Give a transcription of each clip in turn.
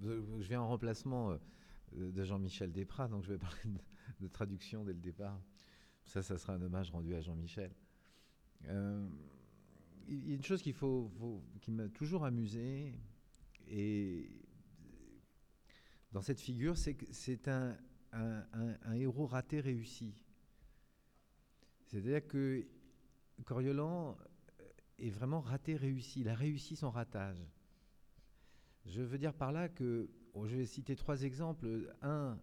je viens en remplacement de Jean-Michel Desprats, donc je vais parler de traduction dès le départ. Ça sera un hommage rendu à Jean-Michel. Il y a une chose qui m'a toujours amusé, et dans cette figure, c'est que c'est un héros raté réussi. C'est-à-dire que Coriolan est vraiment raté réussi. Il a réussi son ratage. Je veux dire par là que, je vais citer 3 exemples. Un,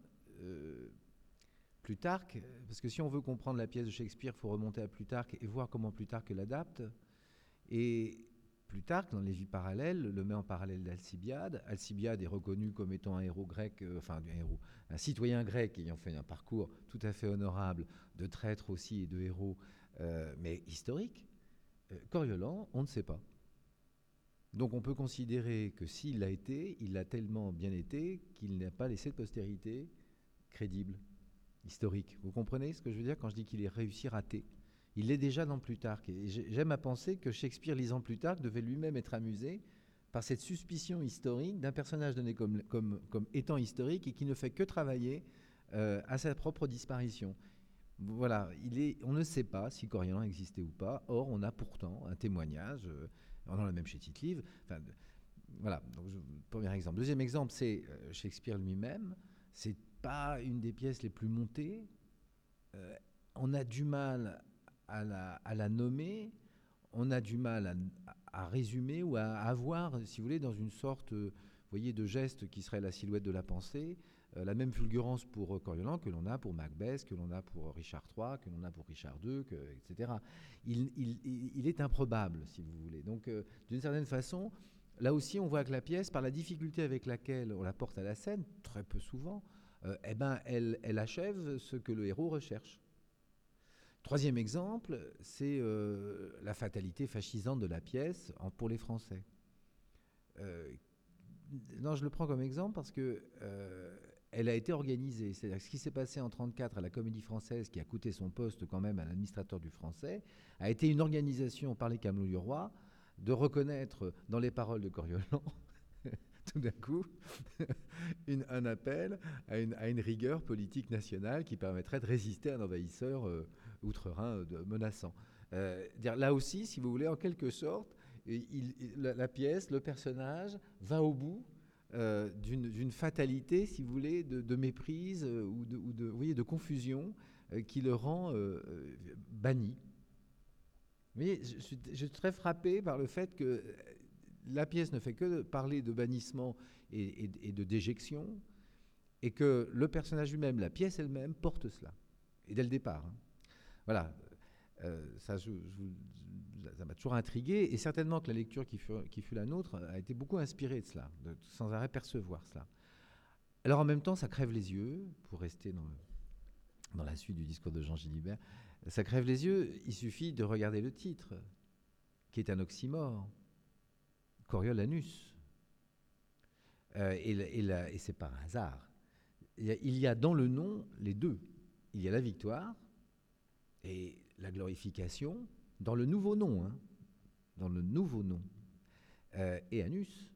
Plutarque, parce que si on veut comprendre la pièce de Shakespeare, il faut remonter à Plutarque et voir comment Plutarque l'adapte. Et Plutarque, dans les vies parallèles, le met en parallèle d'Alcibiade. Alcibiade est reconnu comme étant un héros grec, un citoyen grec ayant fait un parcours tout à fait honorable, de traître aussi et de héros, mais historique. Coriolan, on ne sait pas. Donc on peut considérer que s'il l'a été, il l'a tellement bien été qu'il n'a pas laissé de postérité crédible, historique. Vous comprenez ce que je veux dire quand je dis qu'il est réussi raté? Il l'est déjà dans Plutarque. Et j'aime à penser que Shakespeare, lisant Plutarque, devait lui-même être amusé par cette suspicion historique d'un personnage donné comme étant historique et qui ne fait que travailler à sa propre disparition. Voilà, on ne sait pas si Coriolan existait ou pas. Or, on a pourtant un témoignage, on en a même chez Tite-Live. Enfin, voilà, donc premier exemple. Deuxième exemple, c'est Shakespeare lui-même. C'est pas une des pièces les plus montées. On a du mal à la nommer. On a du mal à résumer ou à avoir, si vous voulez, dans une sorte, vous voyez, de geste qui serait la silhouette de la pensée, la même fulgurance pour Coriolan que l'on a pour Macbeth, que l'on a pour Richard III, que l'on a pour Richard II, etc. Il est improbable, si vous voulez. Donc, d'une certaine façon, là aussi, on voit que la pièce, par la difficulté avec laquelle on la porte à la scène, très peu souvent, elle achève ce que le héros recherche. Troisième exemple, c'est la fatalité fascisante de la pièce pour les Français. Non, je le prends comme exemple parce que elle a été organisée. C'est-à-dire que ce qui s'est passé en 1934 à la Comédie Française, qui a coûté son poste quand même à l'administrateur du Français, a été une organisation par les Camelots du Roi de reconnaître dans les paroles de Coriolan tout d'un coup un appel à une rigueur politique nationale qui permettrait de résister à un envahisseur outre-Rhin menaçant. Là aussi, si vous voulez, en quelque sorte, la pièce, le personnage, va au bout d'une fatalité, si vous voulez, de méprise ou vous voyez, de confusion qui le rend banni. Vous voyez, je suis très frappé par le fait que la pièce ne fait que parler de bannissement et de déjection, et que le personnage lui-même, la pièce elle-même, porte cela. Et dès le départ. Hein. Voilà. Ça m'a toujours intrigué, et certainement que la lecture qui fut la nôtre a été beaucoup inspirée de cela, de sans arrêt percevoir cela. Alors en même temps, ça crève les yeux, pour rester dans la suite du discours de Jean Gilibert, ça crève les yeux, il suffit de regarder le titre, qui est un oxymore, Coriolanus. Et c'est par hasard. Il y a dans le nom les deux. Il y a la victoire et la glorification dans le nouveau nom. Hein, dans le nouveau nom. Et Anus.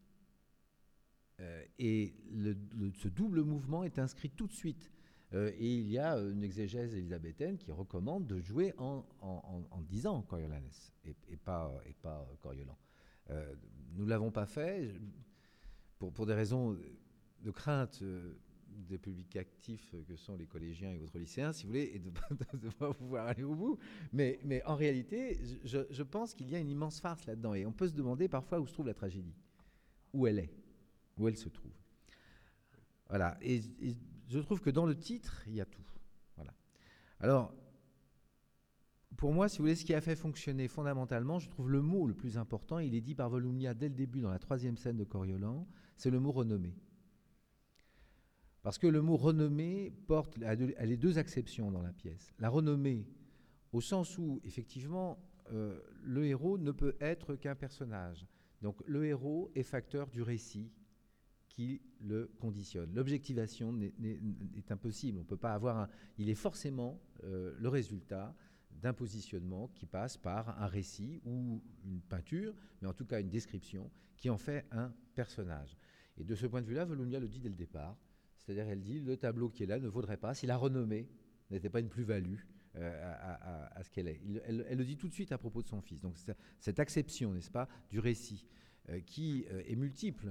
Ce double mouvement est inscrit tout de suite. Et il y a une exégèse élisabéthaine qui recommande de jouer en disant Coriolanus et pas Coriolan. Nous ne l'avons pas fait pour des raisons de crainte des publics actifs que sont les collégiens et autres lycéens, si vous voulez, et de ne pas pouvoir aller au bout. Mais en réalité, je pense qu'il y a une immense farce là-dedans. Et on peut se demander parfois où se trouve la tragédie. Où elle est. Où elle se trouve. Voilà. Et je trouve que dans le titre, il y a tout. Voilà. Alors, pour moi, si vous voulez, ce qui a fait fonctionner fondamentalement, je trouve le mot le plus important, il est dit par Volumnia dès le début dans la 3e scène de Coriolan, c'est le mot renommé. Parce que le mot renommé porte à les deux acceptions dans la pièce. La renommée, au sens où, effectivement, le héros ne peut être qu'un personnage. Donc le héros est facteur du récit qui le conditionne. L'objectivation est impossible. On peut pas avoir il est forcément le résultat d'un positionnement qui passe par un récit ou une peinture, mais en tout cas une description qui en fait un personnage. Et de ce point de vue-là, Volumnia le dit dès le départ. C'est-à-dire, elle dit, le tableau qui est là ne vaudrait pas si la renommée n'était pas une plus-value à ce qu'elle est. Elle le dit tout de suite à propos de son fils. Donc cette acception, n'est-ce pas, du récit, qui est multiple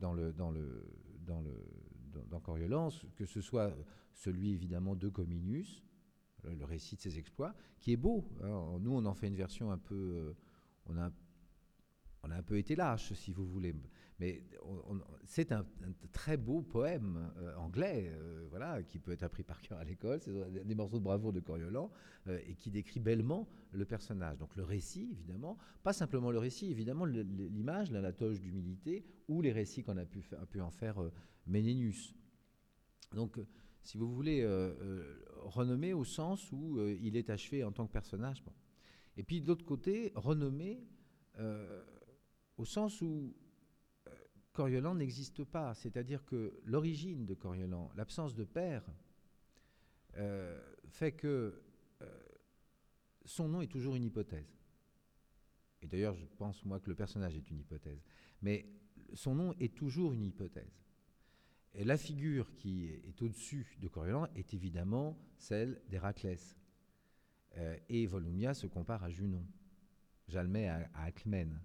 dans Coriolan, que ce soit celui évidemment de Cominius, le récit de ses exploits, qui est beau. Hein. Nous, on en fait une version un peu... on a un peu été lâche, si vous voulez. Mais c'est un très beau poème anglais, voilà, qui peut être appris par cœur à l'école. C'est des morceaux de bravoure de Coriolan, et qui décrit bellement le personnage. Donc le récit, évidemment, pas simplement le récit, évidemment l'image, la toge d'humilité, ou les récits qu'on a pu en faire Ménénius. Donc, si vous voulez, renommé au sens où il est achevé en tant que personnage. Bon. Et puis de l'autre côté, renommé au sens où Coriolan n'existe pas, c'est-à-dire que l'origine de Coriolan, l'absence de père, fait que son nom est toujours une hypothèse. Et d'ailleurs, je pense, moi, que le personnage est une hypothèse. Mais son nom est toujours une hypothèse. Et la figure qui est au-dessus de Coriolan est évidemment celle d'Héraclès. Et Volumnia se compare à Junon, Jalmais à Alcmène.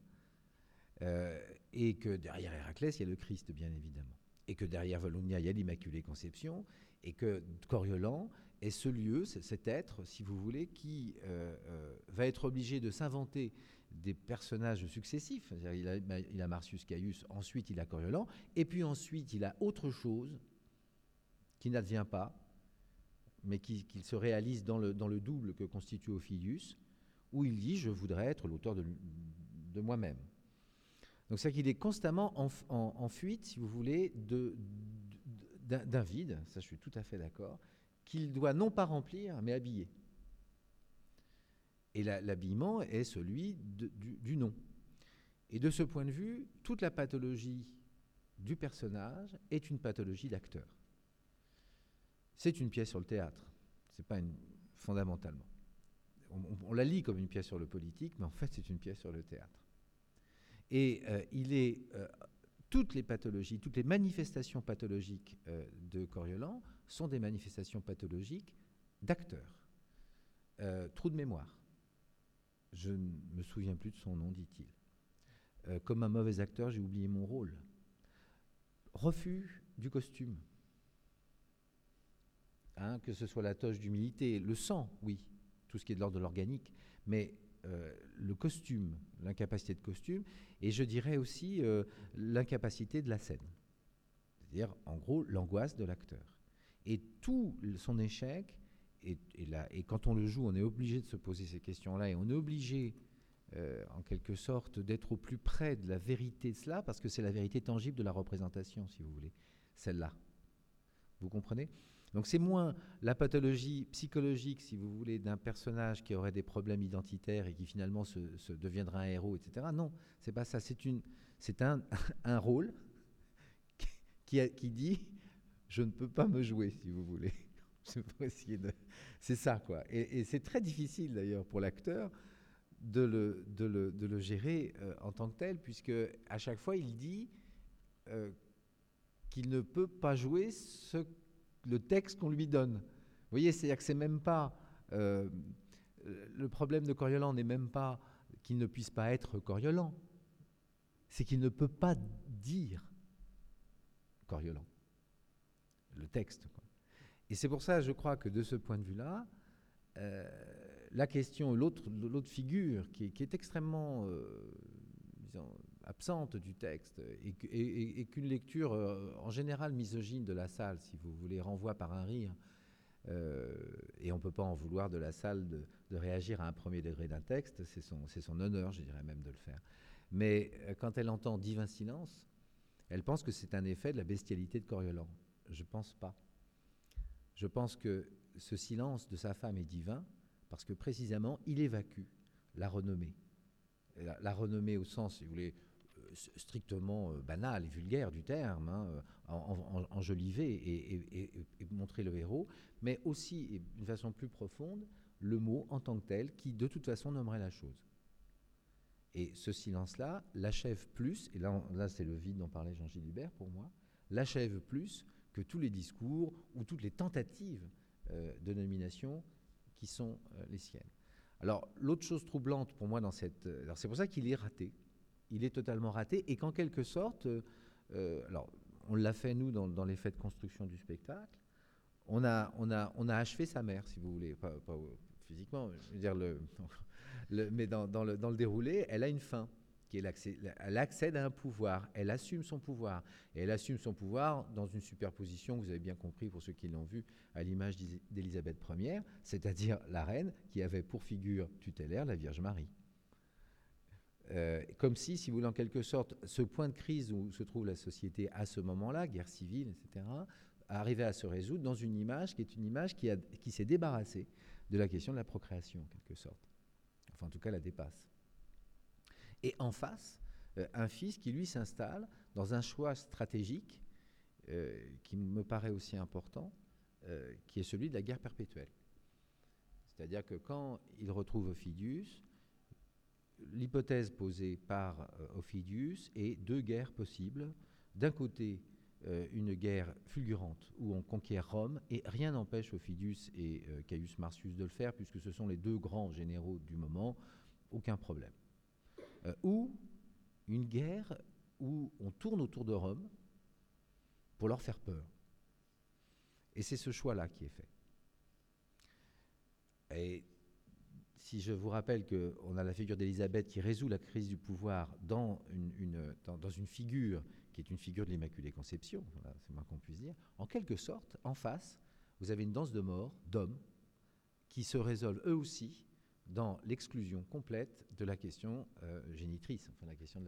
Et que derrière Héraclès, il y a le Christ, bien évidemment. Et que derrière Volumnia, il y a l'Immaculée Conception. Et que Coriolan est ce lieu, cet être, si vous voulez, qui va être obligé de s'inventer des personnages successifs. Il a Marcius Caius, ensuite il a Coriolan, et puis ensuite il a autre chose qui n'advient pas, mais qui se réalise dans le double que constitue Ophilius, où il dit « je voudrais être l'auteur de moi-même ». Donc c'est qu'il est constamment en fuite, si vous voulez, d'un vide, ça je suis tout à fait d'accord, qu'il doit non pas remplir, mais habiller. Et l'habillement est celui du nom. Et de ce point de vue, toute la pathologie du personnage est une pathologie d'acteur. C'est une pièce sur le théâtre, c'est pas fondamentalement. On la lit comme une pièce sur le politique, mais en fait c'est une pièce sur le théâtre. Et toutes les pathologies, toutes les manifestations pathologiques de Coriolan sont des manifestations pathologiques d'acteurs. Trou de mémoire. Je ne me souviens plus de son nom, dit-il. Comme un mauvais acteur, j'ai oublié mon rôle. Refus du costume. Hein, que ce soit la toge d'humilité, le sang, oui, tout ce qui est de l'ordre de l'organique, mais le costume, l'incapacité de costume, et je dirais aussi l'incapacité de la scène. C'est-à-dire, en gros, l'angoisse de l'acteur. Et tout son échec, et quand on le joue, on est obligé de se poser ces questions-là, et on est obligé, en quelque sorte, d'être au plus près de la vérité de cela, parce que c'est la vérité tangible de la représentation, si vous voulez, celle-là. Vous comprenez ? Donc c'est moins la pathologie psychologique, si vous voulez, d'un personnage qui aurait des problèmes identitaires et qui finalement se deviendra un héros, etc. Non, c'est pas ça. C'est un rôle qui dit « je ne peux pas me jouer », si vous voulez. C'est ça, quoi. Et c'est très difficile, d'ailleurs, pour l'acteur de le gérer en tant que tel, puisque à chaque fois, il dit qu'il ne peut pas jouer le texte qu'on lui donne. Vous voyez, c'est-à-dire que c'est même pas... le problème de Coriolan n'est même pas qu'il ne puisse pas être Coriolan, c'est qu'il ne peut pas dire Coriolan, le texte, quoi. Et c'est pour ça, je crois que de ce point de vue-là, la question, l'autre figure qui est extrêmement, disons, absente du texte et qu'une lecture en général misogyne de la salle, si vous voulez, renvoie par un rire, et on ne peut pas en vouloir de la salle de réagir à un premier degré d'un texte, c'est son honneur, je dirais même, de le faire. Mais quand elle entend divin silence, elle pense que c'est un effet de la bestialité de Coriolan. Je ne pense pas. Je pense que ce silence de sa femme est divin parce que précisément il évacue la renommée. La renommée au sens, si vous voulez, strictement banal et vulgaire du terme, hein, enjoliver et montrer le héros, mais aussi, et d'une façon plus profonde, le mot en tant que tel qui de toute façon nommerait la chose. Et ce silence-là l'achève plus, et là c'est le vide dont parlait Jean-Gilles Hubert pour moi, l'achève plus que tous les discours ou toutes les tentatives de nomination qui sont les siennes. Alors, l'autre chose troublante pour moi dans cette... alors, c'est pour ça qu'il est raté. Il est totalement raté, et qu'en quelque sorte, alors, on l'a fait, nous, dans les faits de construction du spectacle, on a achevé sa mère, si vous voulez, pas physiquement, je veux dire, mais dans le déroulé, elle a une fin. Elle accède à un pouvoir, elle assume son pouvoir. Et elle assume son pouvoir dans une superposition, vous avez bien compris pour ceux qui l'ont vu, à l'image d'Élisabeth Ier, c'est-à-dire la reine qui avait pour figure tutélaire la Vierge Marie. Comme si vous voulez, en quelque sorte, ce point de crise où se trouve la société à ce moment-là, guerre civile, etc., arrivait à se résoudre dans une image qui est une image qui s'est débarrassée de la question de la procréation, en quelque sorte. Enfin, en tout cas, la dépasse. Et en face, un fils qui, lui, s'installe dans un choix stratégique qui me paraît aussi important, qui est celui de la guerre perpétuelle. C'est-à-dire que quand il retrouve Ophidius, l'hypothèse posée par Ophidius est deux guerres possibles. D'un côté, une guerre fulgurante où on conquiert Rome, et rien n'empêche Ophidius et Caius Marcius de le faire, puisque ce sont les deux grands généraux du moment, aucun problème. Ou une guerre où on tourne autour de Rome pour leur faire peur. Et c'est ce choix-là qui est fait. Et si je vous rappelle qu'on a la figure d'Élisabeth qui résout la crise du pouvoir dans une figure qui est une figure de l'Immaculée Conception, voilà, c'est moins qu'on puisse dire, en quelque sorte, en face, vous avez une danse de mort d'hommes qui se résolvent eux aussi dans l'exclusion complète de la question génitrice, enfin la question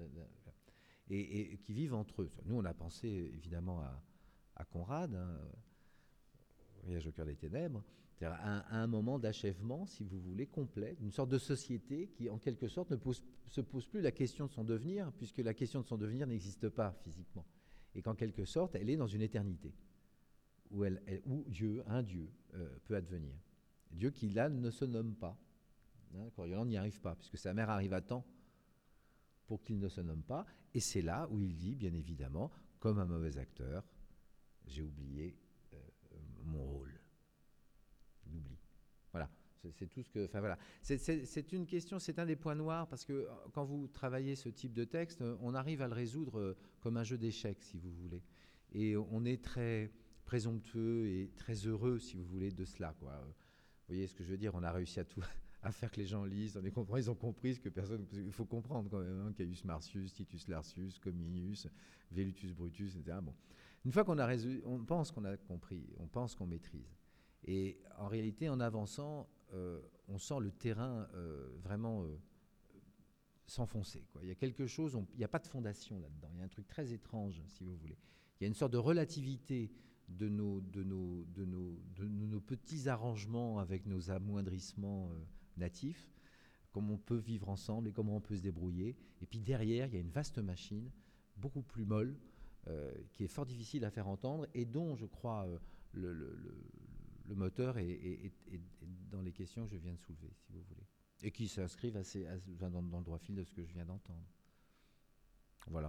et qui vivent entre eux. Nous, on a pensé évidemment à Conrad, hein, Voyage au cœur des ténèbres, c'est-à-dire à un moment d'achèvement, si vous voulez, complet, d'une sorte de société qui, en quelque sorte, ne se pose plus la question de son devenir, puisque la question de son devenir n'existe pas physiquement, et qu'en quelque sorte, elle est dans une éternité, où Dieu, un Dieu, peut advenir. Dieu qui, là, ne se nomme pas. Coriolan n'y arrive pas, puisque sa mère arrive à temps pour qu'il ne se nomme pas, et c'est là où il dit, bien évidemment, comme un mauvais acteur, j'ai oublié mon rôle. Il oublie. Voilà. C'est tout ce que. Enfin voilà. C'est une question, c'est un des points noirs, parce que quand vous travaillez ce type de texte, on arrive à le résoudre comme un jeu d'échecs, si vous voulez. Et on est très présomptueux et très heureux, si vous voulez, de cela, quoi. Vous voyez ce que je veux dire? On a réussi à faire que les gens lisent, ils ont compris ce que personne... Il faut comprendre quand même, hein, Caius Marcius, Titus Lartius, Cominius, Velutus Brutus, etc. Bon. Une fois qu'on a résolu, on pense qu'on a compris, on pense qu'on maîtrise. Et en réalité, en avançant, on sent le terrain vraiment s'enfoncer, quoi. Il y a quelque chose, il n'y a pas de fondation là-dedans. Il y a un truc très étrange, si vous voulez. Il y a une sorte de relativité de nos petits arrangements avec nos amoindrissements natifs, comment on peut vivre ensemble et comment on peut se débrouiller. Et puis derrière, il y a une vaste machine, beaucoup plus molle, qui est fort difficile à faire entendre et dont, je crois, le moteur est dans les questions que je viens de soulever, si vous voulez, et qui s'inscrivent dans le droit fil de ce que je viens d'entendre. Voilà.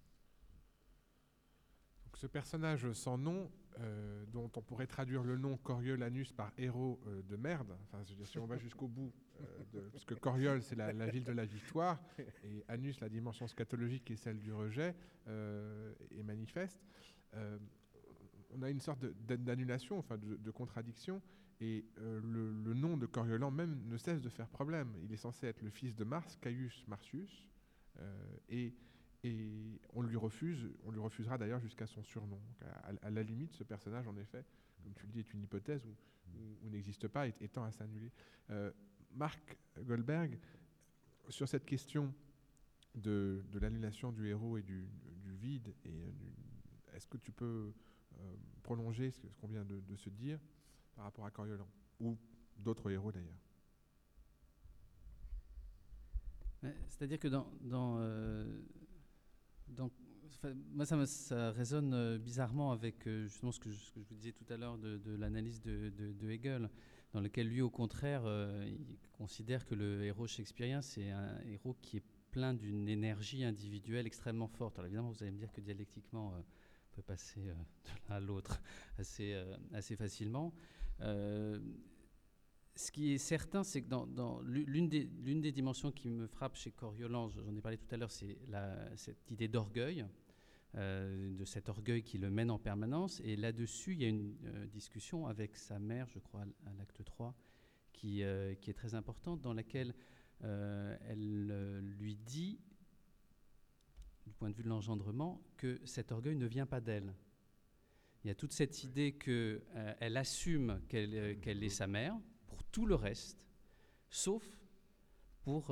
Donc, ce personnage sans nom, dont on pourrait traduire le nom Coriolanus par héros de merde, enfin, si on va jusqu'au bout, parce que Coriol, c'est la ville de la victoire, et Anus, la dimension scatologique, est celle du rejet, est manifeste. On a une sorte d'annulation, enfin de contradiction, et le nom de Coriolan même ne cesse de faire problème. Il est censé être le fils de Mars, Caius Marcius, et on lui refusera d'ailleurs jusqu'à son surnom. Donc à la limite, ce personnage, en effet, comme tu le dis, est une hypothèse où n'existe pas, étant à s'annuler. Marc Goldberg, sur cette question de l'annulation du héros et du vide, est-ce que tu peux prolonger ce qu'on vient de se dire par rapport à Coriolan, ou d'autres héros d'ailleurs? C'est-à-dire que moi, ça résonne bizarrement avec justement ce que je vous disais tout à l'heure de l'analyse de Hegel, dans lequel lui, au contraire, il considère que le héros shakespearien, c'est un héros qui est plein d'une énergie individuelle extrêmement forte. Alors évidemment, vous allez me dire que dialectiquement, on peut passer de l'un à l'autre assez facilement. Ce qui est certain, c'est que dans l'une des dimensions qui me frappe chez Coriolan, j'en ai parlé tout à l'heure, c'est cette idée d'orgueil, de cet orgueil qui le mène en permanence. Et là-dessus, il y a une discussion avec sa mère, je crois, à l'acte 3, qui est très importante, dans laquelle elle lui dit, du point de vue de l'engendrement, que cet orgueil ne vient pas d'elle. Il y a toute cette idée qu'elle assume qu'elle est sa mère pour tout le reste, sauf pour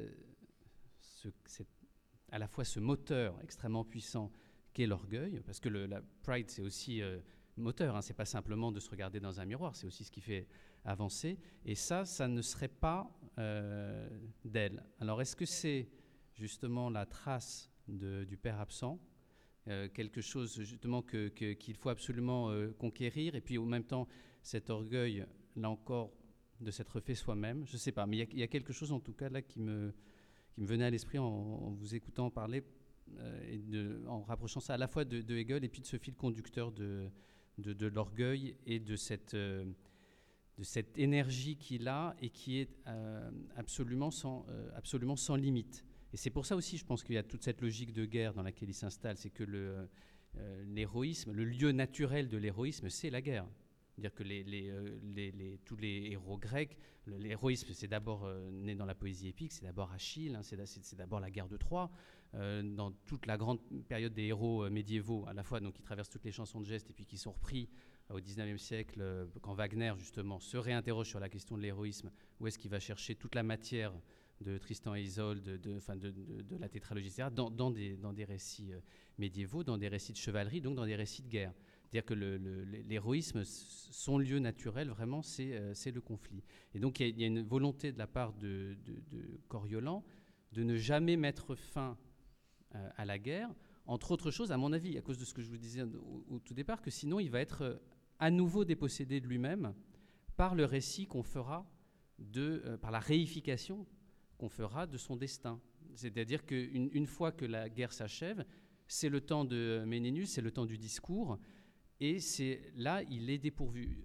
à la fois ce moteur extrêmement puissant qu'est l'orgueil, parce que la pride, c'est aussi moteur, hein, c'est pas simplement de se regarder dans un miroir, c'est aussi ce qui fait avancer, et ça ne serait pas d'elle. Alors est-ce que c'est justement la trace du père absent, quelque chose justement qu'il faut absolument conquérir, et puis en même temps cet orgueil, là encore, de s'être fait soi-même, je ne sais pas, mais il y a quelque chose en tout cas là qui me venait à l'esprit en vous écoutant parler, en rapprochant ça à la fois de Hegel et puis de ce fil conducteur de l'orgueil et de cette énergie qu'il a et qui est absolument sans limite. Et c'est pour ça aussi, je pense qu'il y a toute cette logique de guerre dans laquelle il s'installe, c'est que l'héroïsme, le lieu naturel de l'héroïsme, c'est la guerre. C'est-à-dire que tous les héros grecs, l'héroïsme, c'est d'abord né dans la poésie épique, c'est d'abord Achille, hein, c'est d'abord la guerre de Troie. Dans toute la grande période des héros médiévaux, à la fois donc, qui traversent toutes les chansons de geste et puis qui sont repris au XIXe siècle, quand Wagner, justement, se réinterroge sur la question de l'héroïsme, où est-ce qu'il va chercher toute la matière de Tristan et Isolde, de la tétralogie, etc., dans des récits médiévaux, dans des récits de chevalerie, donc dans des récits de guerre. C'est-à-dire que l'héroïsme, son lieu naturel, vraiment, c'est le conflit. Et donc, il y a une volonté de la part de Coriolan de ne jamais mettre fin à la guerre, entre autres choses, à mon avis, à cause de ce que je vous disais au tout départ, que sinon, il va être à nouveau dépossédé de lui-même par le récit qu'on fera, par la réification qu'on fera de son destin. C'est-à-dire qu'une fois que la guerre s'achève, c'est le temps de Ménénus, c'est le temps du discours, et là, il est dépourvu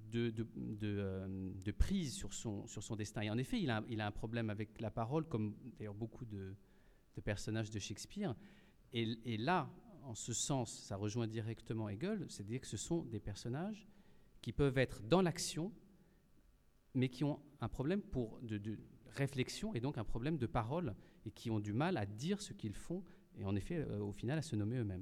de prise sur son destin. Et en effet, il a un problème avec la parole, comme d'ailleurs beaucoup de personnages de Shakespeare. Et là, en ce sens, ça rejoint directement Hegel, c'est-à-dire que ce sont des personnages qui peuvent être dans l'action, mais qui ont un problème de réflexion et donc un problème de parole, et qui ont du mal à dire ce qu'ils font, et en effet, au final, à se nommer eux-mêmes.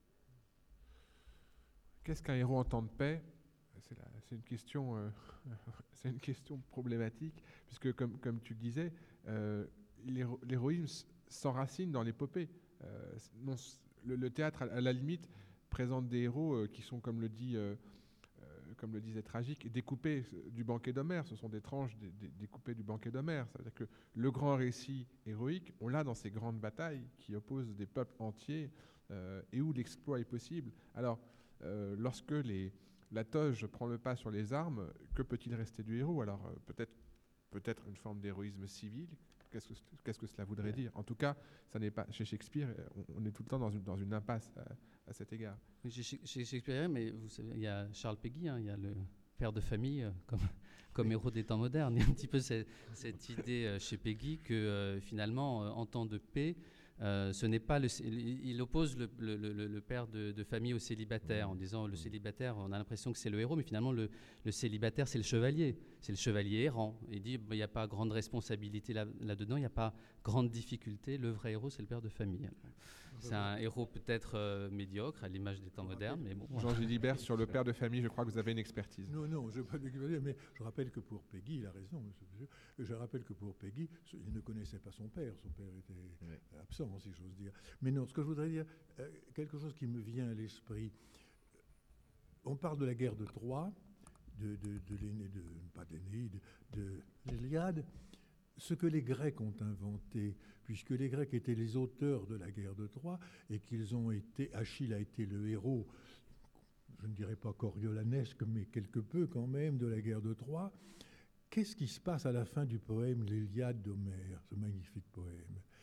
Qu'est-ce qu'un héros en temps de paix ? C'est une question, c'est une question problématique, puisque comme tu le disais, l'héroïsme s'enracine dans l'épopée. Le théâtre, à la limite, présente des héros qui sont, comme le disait Tragique, découpés du banquet d'Homère. Ce sont des tranches découpées du banquet d'Homère. C'est-à-dire que le grand récit héroïque, on l'a dans ces grandes batailles qui opposent des peuples entiers et où l'exploit est possible. Alors, lorsque la toge prend le pas sur les armes, que peut-il rester du héros ? Alors, peut-être une forme d'héroïsme civil. Qu'est-ce que cela voudrait dire ? En tout cas, ça n'est pas chez Shakespeare. On est tout le temps dans une impasse à cet égard. Chez Shakespeare, mais vous savez, il y a Charles Péguy, hein, il y a le père de famille comme héros des temps modernes. Il y a un petit peu cette idée chez Péguy que finalement, en temps de paix, ce n'est pas il oppose le père de famille au célibataire, en disant le célibataire, on a l'impression que c'est le héros, mais finalement le célibataire, c'est le chevalier errant. Il dit il n'y a pas grande responsabilité là-dedans, il n'y a pas grande difficulté. Le vrai héros, c'est le père de famille. C'est un héros peut-être médiocre, à l'image des temps modernes, mais bon. Jean Gilibert, sur le père de famille, je crois que vous avez une expertise. Non, je n'ai pas d'expertise, mais je rappelle que pour Péguy, il a raison, monsieur. Je rappelle que pour Péguy, il ne connaissait pas son père. Son père était absent, si j'ose dire. Mais non, ce que je voudrais dire, quelque chose qui me vient à l'esprit. On parle de la guerre de Troie, de l'Iliade. Ce que les Grecs ont inventé, puisque les Grecs étaient les auteurs de la guerre de Troie et Achille a été le héros, je ne dirais pas coriolanesque, mais quelque peu quand même, de la guerre de Troie. Qu'est-ce qui se passe à la fin du poème L'Iliade d'Homère, ce magnifique poème ?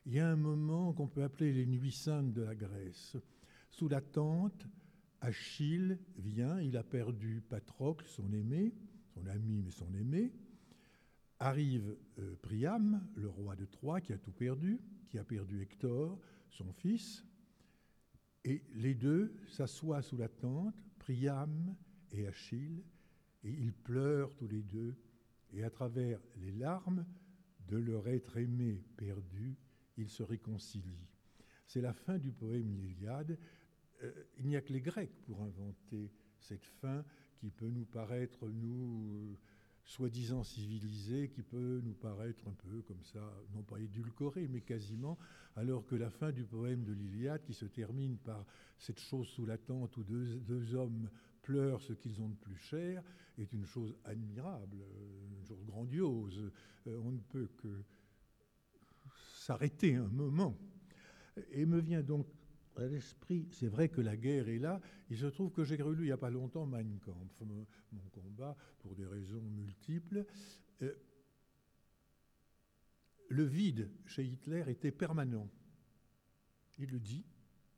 il y a un moment qu'on peut appeler les nuits saintes de la Grèce. Sous la tente, Achille vient, il a perdu Patrocle, son aimé, son ami mais son aimé. Arrive Priam, le roi de Troie, qui a tout perdu, qui a perdu Hector, son fils. Et les deux s'assoient sous la tente, Priam et Achille, et ils pleurent tous les deux. Et à travers les larmes de leur être aimé perdu, ils se réconcilient. C'est la fin du poème L'Iliade. Il n'y a que les Grecs pour inventer cette fin qui peut nous paraître, nous, soi-disant civilisée, qui peut nous paraître un peu comme ça, non pas édulcorée, mais quasiment, alors que la fin du poème de l'Iliade, qui se termine par cette chose sous la tente où deux hommes pleurent ce qu'ils ont de plus cher, est une chose admirable, une chose grandiose. On ne peut que s'arrêter un moment. Et me vient donc à l'esprit, c'est vrai que la guerre est là. Il se trouve que j'ai relu il n'y a pas longtemps Mein Kampf, mon combat, pour des raisons multiples. Le vide chez Hitler était permanent. Il le dit.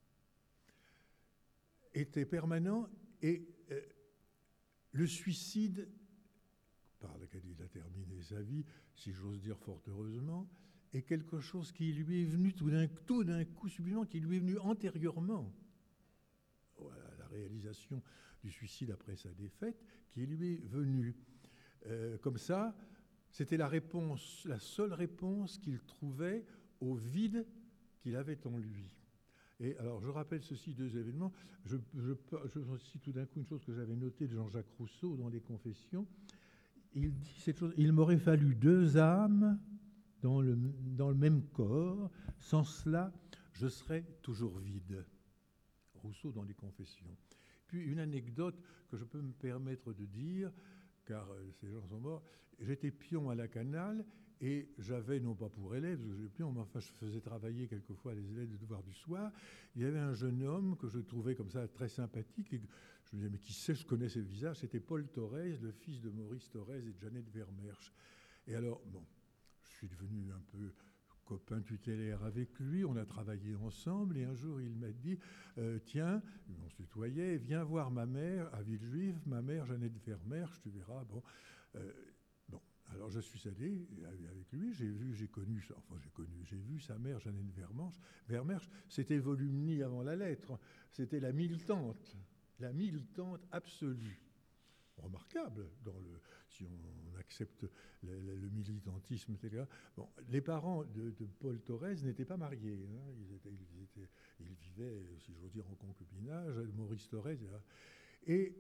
Était permanent et le suicide, par lequel il a terminé sa vie, si j'ose dire fort heureusement, est quelque chose qui lui est venu tout d'un coup subitement, qui lui est venu antérieurement à la réalisation du suicide après sa défaite, qui lui est venu comme ça. C'était la réponse, la seule réponse qu'il trouvait au vide qu'il avait en lui. Et alors, je rappelle ceci, deux événements. Je cite tout d'un coup une chose que j'avais notée de Jean-Jacques Rousseau dans les Confessions. Il dit cette chose: il m'aurait fallu deux âmes dans le même corps, sans cela, je serais toujours vide. Rousseau dans les Confessions. Puis une anecdote que je peux me permettre de dire, car ces gens sont morts. J'étais pion à la Canale et j'avais, non pas pour élèves, parce que j'étais pion, mais enfin je faisais travailler quelquefois les élèves de devoir du soir. Il y avait un jeune homme que je trouvais comme ça très sympathique et je me disais, mais qui sait, je connaissais le visage, c'était Paul Thorez, le fils de Maurice Thorez et de Jeannette Vermersch. Et alors, bon, je suis devenu un peu copain tutélaire avec lui, on a travaillé ensemble et un jour il m'a dit tiens, on se tutoyait, viens voir ma mère à Villejuif, ma mère Jeannette Vermersch, tu verras. Bon, alors je suis allé avec lui, j'ai vu sa mère Jeannette Vermersch, c'était Volumni avant la lettre, c'était la militante absolue. Remarquable si on accepte le militantisme, etc. Bon, les parents de Paul Thorez n'étaient pas mariés. Hein. Ils vivaient, si j'ose dire, en concubinage, Maurice Thorez. Et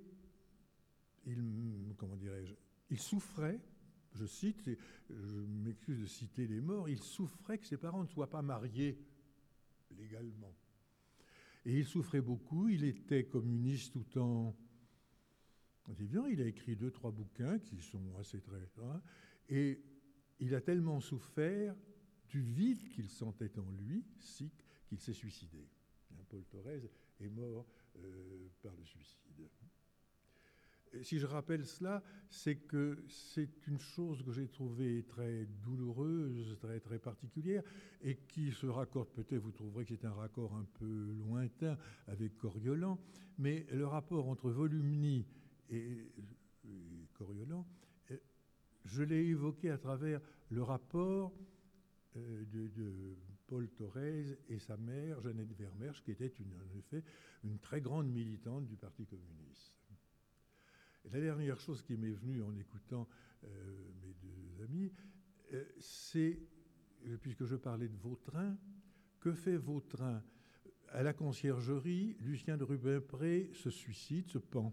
il souffrait, je cite, et je m'excuse de citer les morts, il souffrait que ses parents ne soient pas mariés légalement. Et il souffrait beaucoup, il était communiste tout en... Il a écrit 2-3 bouquins qui sont assez très... et il a tellement souffert du vide qu'il sentait en lui, qu'il s'est suicidé. Paul Thorez est mort par le suicide. Et si je rappelle cela, c'est que c'est une chose que j'ai trouvée très douloureuse, très, très particulière, et qui se raccorde, peut-être vous trouverez que c'est un raccord un peu lointain avec Coriolan, mais le rapport entre Volumni et Coriolan, je l'ai évoqué à travers le rapport de Paul Thorez et sa mère, Jeannette Vermersch, qui était en effet une très grande militante du Parti communiste. Et la dernière chose qui m'est venue en écoutant mes deux amis, c'est, puisque je parlais de Vautrin, que fait Vautrin? À la conciergerie, Lucien de Rubempré se suicide, se pend.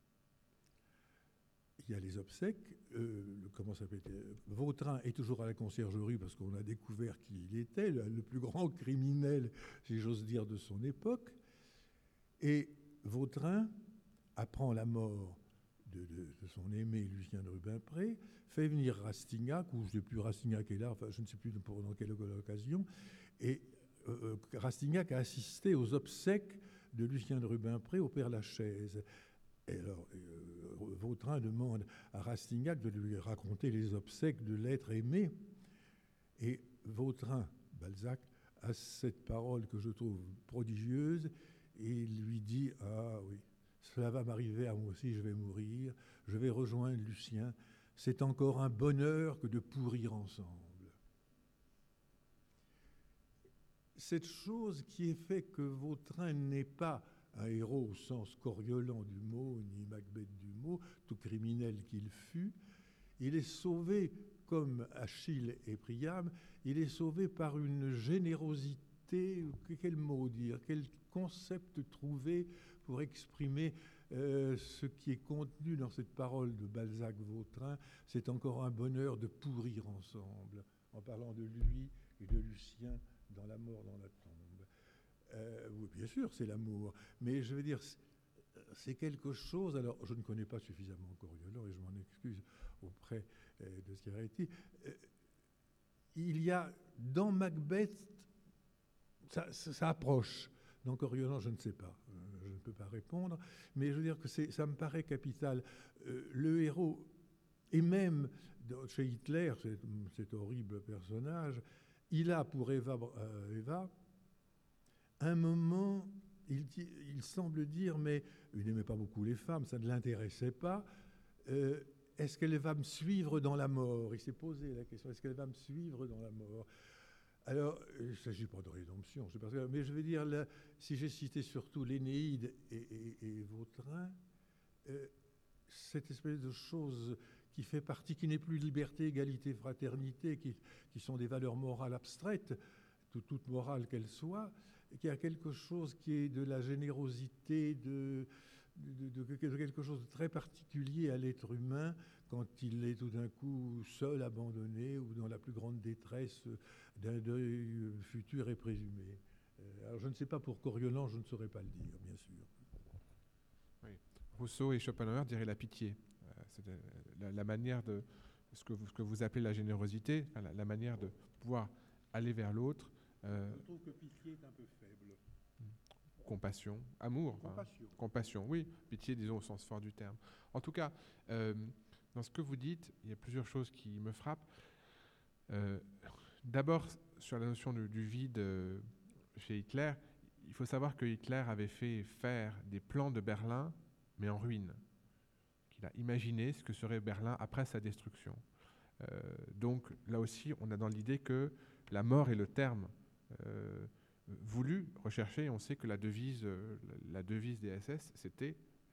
Il y a les obsèques. Comment ça s'appelle ? Vautrin est toujours à la conciergerie parce qu'on a découvert qui il était, le plus grand criminel, si j'ose dire, de son époque. Et Vautrin apprend la mort de son aimé Lucien de Rubempré, fait venir Rastignac, ou je ne sais plus, Rastignac est là, enfin je ne sais plus dans quelle occasion, et Rastignac a assisté aux obsèques de Lucien de Rubempré au Père-Lachaise. Et alors, Vautrin demande à Rastignac de lui raconter les obsèques de l'être aimé. Et Vautrin, Balzac, à cette parole que je trouve prodigieuse, et il lui dit « Ah oui, cela va m'arriver à moi aussi, je vais mourir, je vais rejoindre Lucien, c'est encore un bonheur que de pourrir ensemble. » Cette chose qui est fait que Vautrin n'est pas un héros au sens Coriolan du mot, ni Macbeth du mot, tout criminel qu'il fût, il est sauvé, comme Achille et Priam, il est sauvé par une générosité, quel mot dire, quel concept trouver pour exprimer ce qui est contenu dans cette parole de Balzac-Vautrin, c'est encore un bonheur de pourrir ensemble, en parlant de lui et de Lucien dans La mort dans la tombe. Oui, bien sûr, c'est l'amour, mais je veux dire, c'est quelque chose, alors je ne connais pas suffisamment Coriolan et je m'en excuse auprès de Schiaretti, il y a dans Macbeth, ça approche. Dans Coriolan, je ne sais pas, je ne peux pas répondre, mais je veux dire que ça me paraît capital. Le héros, et même chez Hitler, cet horrible personnage, il a pour Eva un moment, il semble dire, mais il n'aimait pas beaucoup les femmes, ça ne l'intéressait pas. Est-ce qu'elle va me suivre dans la mort? Il s'est posé la question, est-ce qu'elle va me suivre dans la mort? Alors, il ne s'agit pas de rédemption, mais je veux dire, là, si j'ai cité surtout l'Énéide et Vautrin, cette espèce de chose qui fait partie, qui n'est plus liberté, égalité, fraternité, qui sont des valeurs morales abstraites, toute morale qu'elle soit, qui a quelque chose qui est de la générosité, de quelque chose de très particulier à l'être humain quand il est tout d'un coup seul, abandonné ou dans la plus grande détresse d'un deuil futur et présumé. Alors je ne sais pas pour Coriolan, je ne saurais pas le dire, bien sûr. Oui. Rousseau et Schopenhauer diraient la pitié. C'est la manière de ce que vous appelez la générosité, la manière de pouvoir aller vers l'autre. Je trouve que pitié est un peu faible. Compassion, amour. Compassion, oui. Pitié, disons, au sens fort du terme. En tout cas, dans ce que vous dites, il y a plusieurs choses qui me frappent. D'abord, sur la notion du vide chez Hitler, il faut savoir que Hitler avait fait faire des plans de Berlin, mais en ruine. Qu'il a imaginé ce que serait Berlin après sa destruction. Donc, là aussi, on a dans l'idée que la mort est le terme voulu, recherché. On sait que la devise des SS, c'était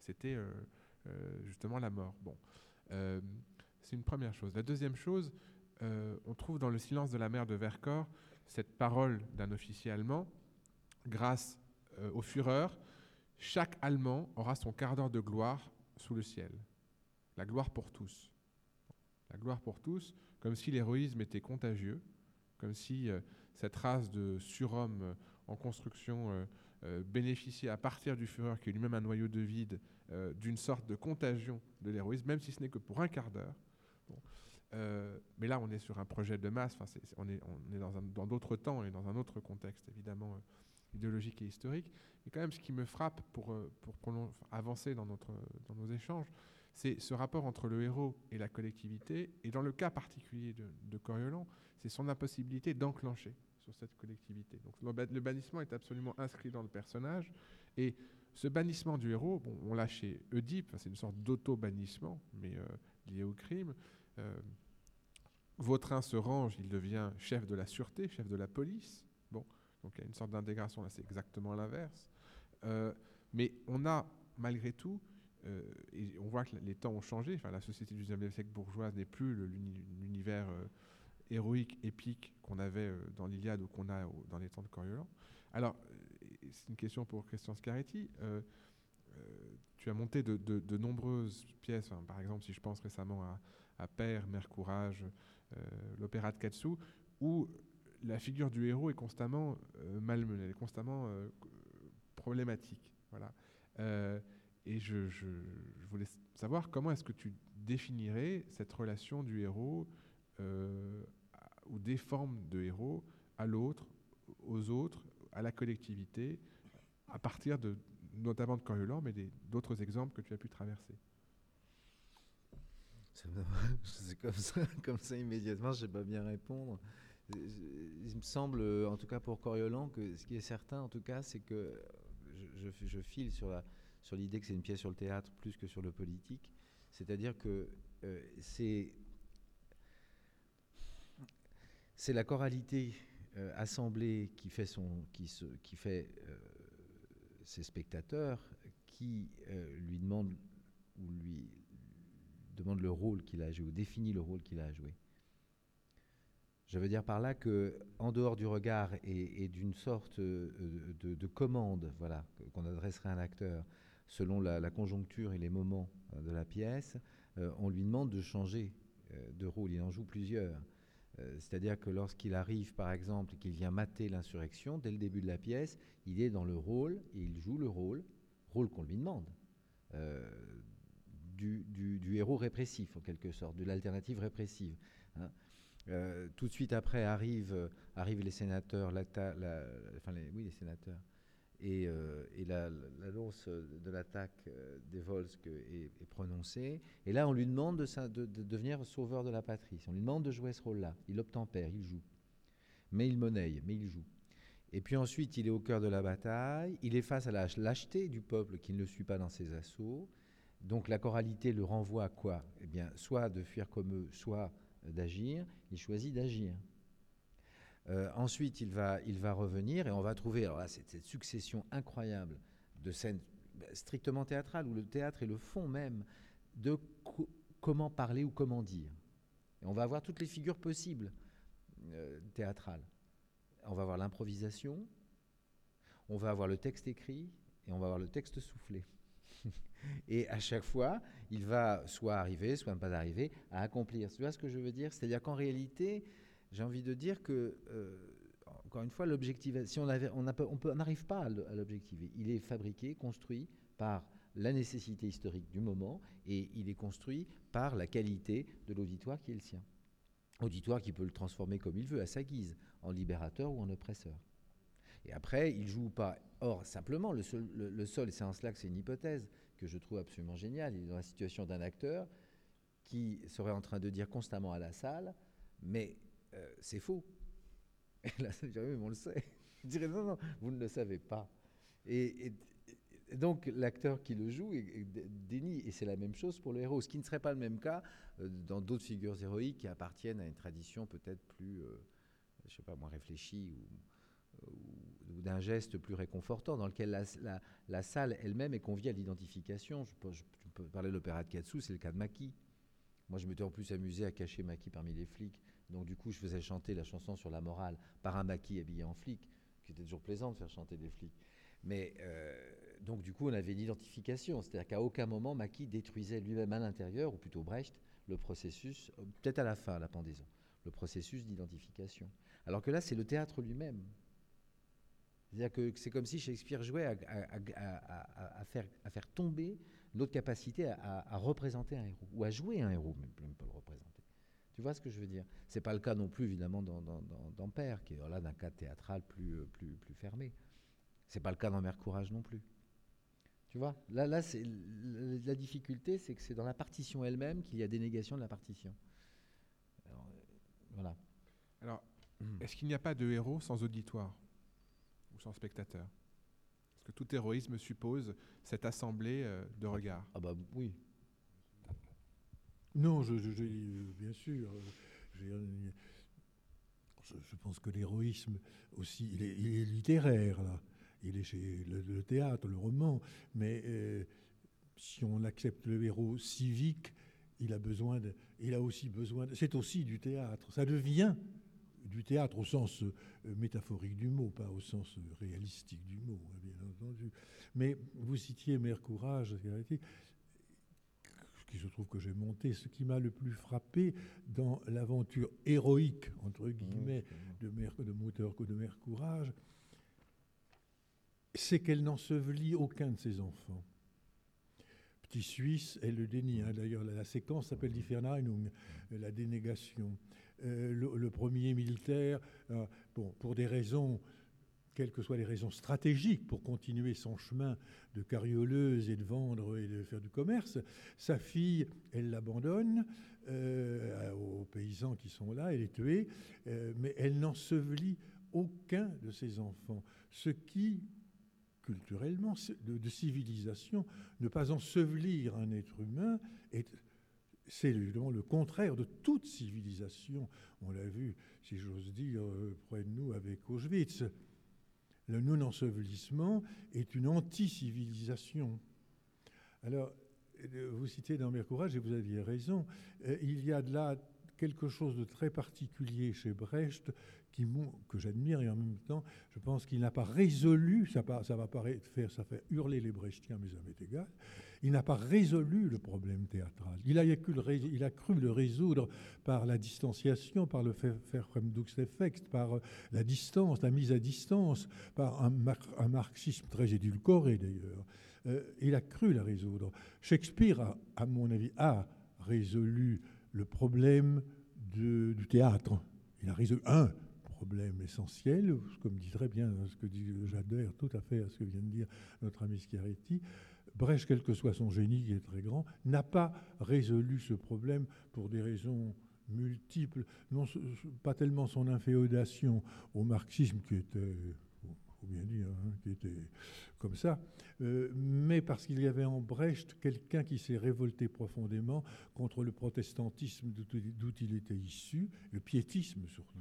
justement la mort. Bon, c'est une première chose. La deuxième chose, on trouve dans Le silence de la mer de Vercors cette parole d'un officier allemand. Grâce au Führer, chaque Allemand aura son quart d'heure de gloire sous le ciel. La gloire pour tous. La gloire pour tous, comme si l'héroïsme était contagieux, comme si cette race de surhommes en construction bénéficiait à partir du Führer, qui est lui-même un noyau de vide, d'une sorte de contagion de l'héroïsme, même si ce n'est que pour un quart d'heure. Bon. Mais là, on est sur un projet de masse, on est dans d'autres temps et dans un autre contexte, évidemment, idéologique et historique. Mais quand même, ce qui me frappe pour avancer dans nos échanges, c'est ce rapport entre le héros et la collectivité, et dans le cas particulier de Coriolan, c'est son impossibilité d'enclencher sur cette collectivité. Donc le bannissement est absolument inscrit dans le personnage, et ce bannissement du héros, bon, on l'a chez Oedipe, c'est une sorte d'auto-bannissement, mais lié au crime. Vautrin se range, il devient chef de la sûreté, chef de la police. Bon, donc il y a une sorte d'intégration, là c'est exactement l'inverse. Mais on a, malgré tout, et on voit que les temps ont changé, enfin, la société du XIXe siècle bourgeoise n'est plus l'univers héroïque, épique qu'on avait dans l'Iliade ou qu'on a dans les temps de Coriolan. Alors, c'est une question pour Christian Schiaretti. Tu as monté de nombreuses pièces, hein, par exemple, si je pense récemment à Père, Mère Courage, l'opéra de Katsu, où la figure du héros est constamment malmenée, elle est constamment problématique. Voilà. Et je voulais savoir comment est-ce que tu définirais cette relation du héros ou des formes de héros à l'autre, aux autres, à la collectivité, à partir notamment de Coriolan, mais d'autres exemples que tu as pu traverser. C'est comme ça immédiatement, je ne sais pas bien répondre. il me semble, en tout cas pour Coriolan, que ce qui est certain, en tout cas, c'est que je file sur l'idée que c'est une pièce sur le théâtre plus que sur le politique. C'est-à-dire que c'est la choralité assemblée qui fait ses spectateurs, qui lui demande le rôle qu'il a à jouer, ou définit le rôle qu'il a à jouer. Je veux dire par là qu'en dehors du regard et d'une sorte de commande, voilà, qu'on adresserait à un acteur selon la conjoncture et les moments de la pièce, on lui demande de changer de rôle. Il en joue plusieurs. C'est-à-dire que lorsqu'il arrive, par exemple, qu'il vient mater l'insurrection, dès le début de la pièce, il est dans le rôle et il joue le rôle qu'on lui demande, du héros répressif, en quelque sorte, de l'alternative répressive. Hein. Tout de suite après arrivent les sénateurs, les sénateurs, et l'annonce de l'attaque des Volsques est prononcée. Et là, on lui demande de devenir sauveur de la patrie. On lui demande de jouer ce rôle-là. Il obtempère, il joue. Mais il monnaie, mais il joue. Et puis ensuite, il est au cœur de la bataille. Il est face à la lâcheté du peuple qui ne le suit pas dans ses assauts. Donc la choralité le renvoie à quoi ? Eh bien, soit de fuir comme eux, soit d'agir. Il choisit d'agir. Ensuite, il va revenir et on va trouver alors là, cette succession incroyable de scènes strictement théâtrales où le théâtre est le fond même de comment parler ou comment dire. Et on va avoir toutes les figures possibles théâtrales. On va avoir l'improvisation, on va avoir le texte écrit et on va avoir le texte soufflé. Et à chaque fois, il va soit arriver, soit ne pas arriver à accomplir. Tu vois ce que je veux dire ? C'est-à-dire qu'en réalité, j'ai envie de dire que, encore une fois, l'objectivation, on n'arrive pas à l'objectiver. Il est fabriqué, construit par la nécessité historique du moment et il est construit par la qualité de l'auditoire qui est le sien. Auditoire qui peut le transformer comme il veut, à sa guise, en libérateur ou en oppresseur. Et après, il joue pas. Or, simplement, le seul, et c'est en cela que c'est une hypothèse que je trouve absolument géniale, il est dans la situation d'un acteur qui serait en train de dire constamment à la salle, mais c'est faux. Et la salle dirait, mais on le sait. Il dirait, non, vous ne le savez pas. Et donc, l'acteur qui le joue dénie, et c'est la même chose pour le héros, ce qui ne serait pas le même cas dans d'autres figures héroïques qui appartiennent à une tradition peut-être plus, je ne sais pas, moins réfléchie ou d'un geste plus réconfortant, dans lequel la salle elle-même est conviée à l'identification. Je peux parler de l'opéra de Katsu, c'est le cas de Maki. Moi, je m'étais en plus amusé à cacher Maki parmi les flics. Donc, du coup, je faisais chanter la chanson sur la morale par un Maki habillé en flic, qui était toujours plaisant de faire chanter des flics. Mais, donc, du coup, on avait une identification. C'est-à-dire qu'à aucun moment, Maki détruisait lui-même à l'intérieur, ou plutôt Brecht, le processus, peut-être à la fin, la pendaison, le processus d'identification. Alors que là, c'est le théâtre lui-même. C'est-à-dire que c'est comme si Shakespeare jouait à faire tomber notre capacité à représenter un héros, ou à jouer un héros, même pas le représenter. Tu vois ce que je veux dire ? C'est pas le cas non plus, évidemment, dans Père, qui est là d'un cas théâtral plus fermé. C'est pas le cas dans Mère Courage non plus. Tu vois ? Là, c'est, la difficulté, c'est que c'est dans la partition elle-même qu'il y a dénégation de la partition. Alors, voilà. Alors, est-ce qu'il n'y a pas de héros sans auditoire ou sans spectateur ? Parce que tout héroïsme suppose cette assemblée de regards. Ah bah oui. Non, bien sûr. Je pense que l'héroïsme aussi, il est littéraire, là. Il est chez le théâtre, le roman. Mais si on accepte le héros civique, il a aussi besoin c'est aussi du théâtre. Ça devient du théâtre au sens métaphorique du mot, pas au sens réalistique du mot, bien entendu. Mais vous citiez Mère Courage, qui je trouve que j'ai monté, ce qui m'a le plus frappé dans l'aventure héroïque, entre guillemets, de Mauteur que de Mère Courage, c'est qu'elle n'ensevelit aucun de ses enfants. Petit Suisse, elle le dénie. D'ailleurs, la séquence s'appelle Die Verneinung, la dénégation. Le premier militaire, pour des raisons quelles que soient les raisons stratégiques pour continuer son chemin de carrioleuse et de vendre et de faire du commerce, sa fille, elle l'abandonne aux paysans qui sont là, elle est tuée, mais elle n'ensevelit aucun de ses enfants. Ce qui, culturellement, de civilisation, ne pas ensevelir un être humain, c'est évidemment le contraire de toute civilisation. On l'a vu, si j'ose dire, près de nous avec Auschwitz. Le non-ensevelissement est une anti-civilisation. Alors, vous citez dans Mercourage, et vous aviez raison, il y a de là quelque chose de très particulier chez Brecht que j'admire, et en même temps, je pense qu'il n'a pas résolu, ça va ça fait hurler les Brechtiens, mais ça m'est égal, il n'a pas résolu le problème théâtral. Il a cru le résoudre par la distanciation, par le Verfremdungseffekt, par la distance, la mise à distance, par un marxisme très édulcoré d'ailleurs. Il a cru la résoudre. Shakespeare, à mon avis, a résolu le problème du théâtre. Il a résolu un problème essentiel, comme dit très bien ce que dit, j'adhère tout à fait à ce que vient de dire notre ami Schiaretti. Brecht, quel que soit son génie, qui est très grand, n'a pas résolu ce problème pour des raisons multiples. Non, pas tellement son inféodation au marxisme, qui était, faut bien dire, qui était comme ça, mais parce qu'il y avait en Brecht quelqu'un qui s'est révolté profondément contre le protestantisme d'où il était issu, le piétisme surtout.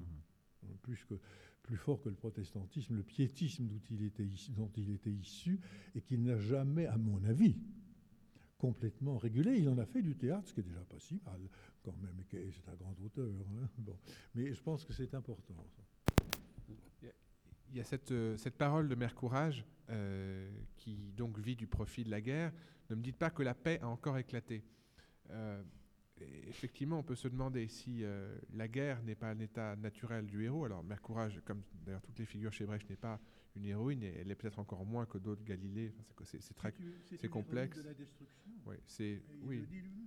Plus fort que le protestantisme, le piétisme dont il était issu, et qu'il n'a jamais, à mon avis, complètement régulé. Il en a fait du théâtre, ce qui est déjà pas si mal, quand même, et c'est un grand auteur. Hein. Bon. Mais je pense que c'est important. Ça. Il y a cette parole de Mercourage qui donc vit du profit de la guerre. Ne me dites pas que la paix a encore éclaté. Effectivement, on peut se demander si la guerre n'est pas un état naturel du héros. Alors Mercourage, comme d'ailleurs toutes les figures chez Brecht, n'est pas une héroïne, et elle est peut-être encore moins que d'autres Galilée. Enfin, c'est complexe. De la destruction. Oui.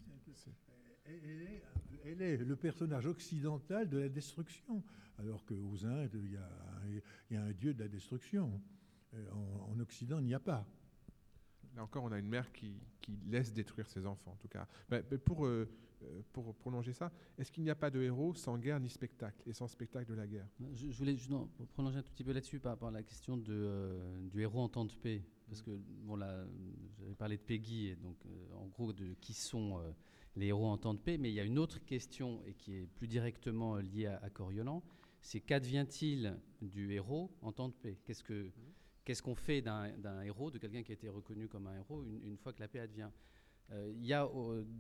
Elle est le personnage occidental de la destruction, alors qu'aux Indes, il y a un dieu de la destruction. En Occident, il n'y a pas. Là encore, on a une mère qui laisse détruire ses enfants, en tout cas. Mais pour prolonger ça, est-ce qu'il n'y a pas de héros sans guerre ni spectacle, et sans spectacle de la guerre ? Je voulais pour prolonger un tout petit peu là-dessus par rapport à la question du héros en temps de paix. Parce que, bon, là, j'avais parlé de Peggy, et donc, en gros, de qui sont les héros en temps de paix. Mais il y a une autre question, et qui est plus directement liée à Coriolan, c'est qu'advient-il du héros en temps de paix ? Qu'est-ce qu'on fait d'un héros, de quelqu'un qui a été reconnu comme un héros, une fois que la paix advient ? Il y a,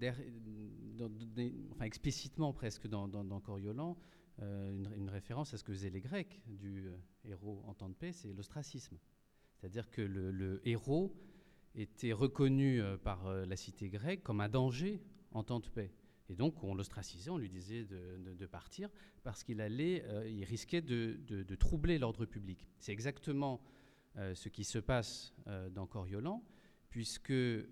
explicitement presque dans Coriolan, une référence à ce que faisaient les Grecs du héros en temps de paix, c'est l'ostracisme. C'est-à-dire que le héros était reconnu par la cité grecque comme un danger en temps de paix. Et donc on l'ostracisait, on lui disait de partir, parce qu'il risquait de troubler l'ordre public. C'est exactement ce qui se passe dans Coriolan, puisque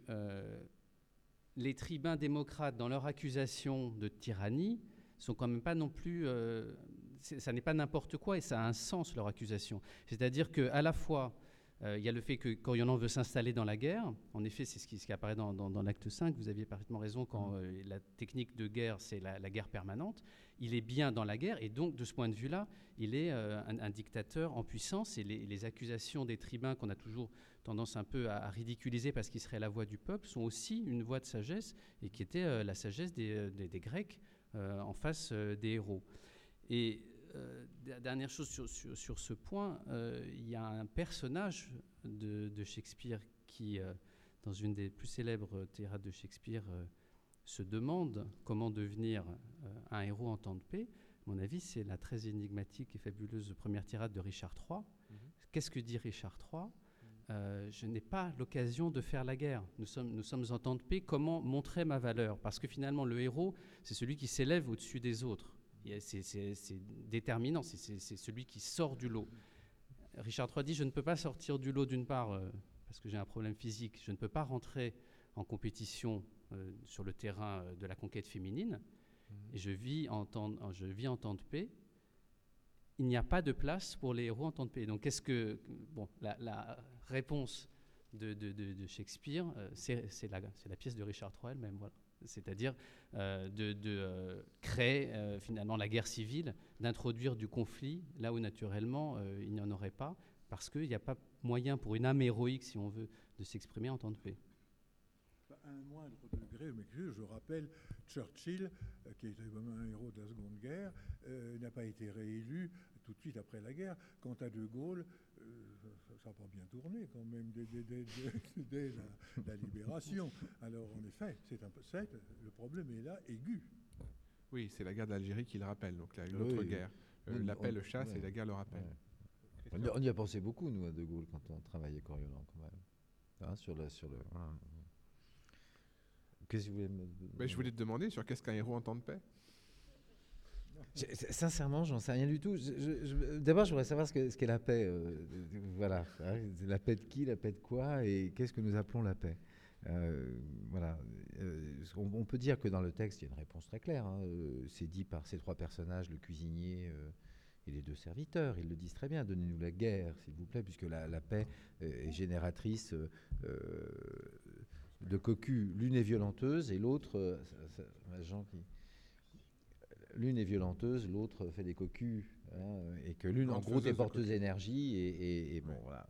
les tribuns démocrates, dans leur accusation de tyrannie, sont quand même pas non plus... ça n'est pas n'importe quoi, et ça a un sens, leur accusation. C'est-à-dire qu'à la fois, il y a le fait que Coriolan veut s'installer dans la guerre. En effet, c'est ce qui apparaît dans l'acte 5. Vous aviez parfaitement raison quand la technique de guerre, c'est la guerre permanente. Il est bien dans la guerre, et donc, de ce point de vue-là, il est un dictateur en puissance. Et les accusations des tribuns qu'on a toujours tendance un peu à ridiculiser parce qu'il serait la voix du peuple sont aussi une voix de sagesse, et qui était la sagesse des Grecs en face des héros. Et dernière chose sur ce point, il y a un personnage de Shakespeare qui, dans une des plus célèbres tirades de Shakespeare, se demande comment devenir un héros en temps de paix. À mon avis, c'est la très énigmatique et fabuleuse première tirade de Richard III. Qu'est-ce que dit Richard III ? Je n'ai pas l'occasion de faire la guerre. Nous sommes en temps de paix. Comment montrer ma valeur ? Parce que finalement, le héros, c'est celui qui s'élève au-dessus des autres. C'est déterminant, c'est celui qui sort du lot. Richard III dit, je ne peux pas sortir du lot d'une part parce que j'ai un problème physique, je ne peux pas rentrer en compétition sur le terrain de la conquête féminine, et je vis en temps de paix, il n'y a pas de place pour les héros en temps de paix. Donc, qu'est-ce que... Bon, la réponse de Shakespeare, c'est la pièce de Richard III elle-même, voilà. C'est-à-dire de créer finalement la guerre civile, d'introduire du conflit là où naturellement il n'y en aurait pas, parce qu'il n'y a pas moyen pour une âme héroïque, si on veut, de s'exprimer en temps de paix. À un moindre degré, mais je rappelle Churchill, qui était vraiment un héros de la Seconde Guerre, n'a pas été réélu tout de suite après la guerre. Quant à De Gaulle, ça n'a pas bien tourné quand même dès la libération. Alors en effet, le problème est là, aigu. Oui, c'est la guerre d'Algérie qui le rappelle, donc une autre guerre. L'appel le chasse et la guerre le rappelle. On y a pensé beaucoup, nous, à De Gaulle, quand on travaillait Coriolan, quand même. Hein, Qu'est-ce que vous voulez me... Je voulais te demander sur qu'est-ce qu'un héros en temps de paix. Sincèrement, j'en sais rien du tout. D'abord, je voudrais savoir ce qu'est la paix. Voilà. La paix de qui, la paix de quoi, et qu'est-ce que nous appelons la paix. Voilà. On peut dire que dans le texte, il y a une réponse très claire. Hein. C'est dit par ces trois personnages, le cuisinier et les deux serviteurs. Ils le disent très bien. Donnez-nous la guerre, s'il vous plaît, puisque la paix est génératrice de cocus. L'une est violenteuse et l'autre, l'une est violenteuse, l'autre fait des cocus, hein, et que l'une en gros est porteuse d'énergie et bon voilà.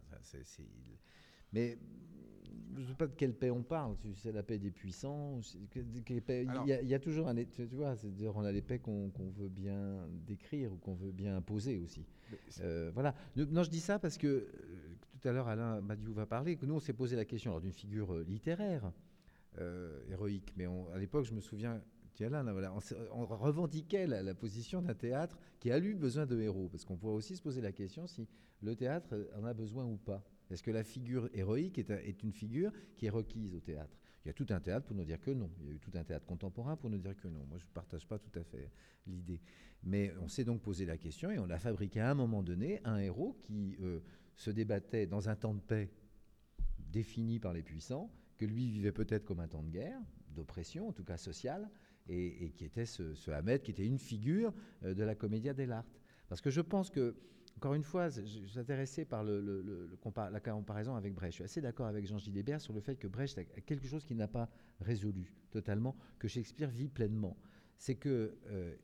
Mais je ne sais pas de quelle paix on parle. C'est la paix des puissants. Il y a toujours un, tu vois, c'est-à-dire on a les paix qu'on veut bien décrire ou qu'on veut bien imposer aussi. Voilà. Non, je dis ça parce que tout à l'heure Alain Badiou va parler que nous on s'est posé la question d'une figure littéraire héroïque, mais à l'époque je me souviens. Alain, voilà, on revendiquait la position d'un théâtre qui a eu besoin de héros, parce qu'on pourrait aussi se poser la question si le théâtre en a besoin ou pas. Est-ce que la figure héroïque est une figure qui est requise au théâtre? Il y a tout un théâtre pour nous dire que non. Il y a eu tout un théâtre contemporain pour nous dire que non. Moi, je ne partage pas tout à fait l'idée. Mais on s'est donc posé la question et on a fabriqué à un moment donné un héros qui se débattait dans un temps de paix défini par les puissants, que lui vivait peut-être comme un temps de guerre, d'oppression, en tout cas sociale, et qui était ce Hamlet, qui était une figure de la commedia dell'arte. Parce que je pense que, encore une fois, je suis intéressé par la comparaison avec Brecht. Je suis assez d'accord avec Jean Gilbert sur le fait que Brecht a quelque chose qu'il n'a pas résolu totalement, que Shakespeare vit pleinement. C'est que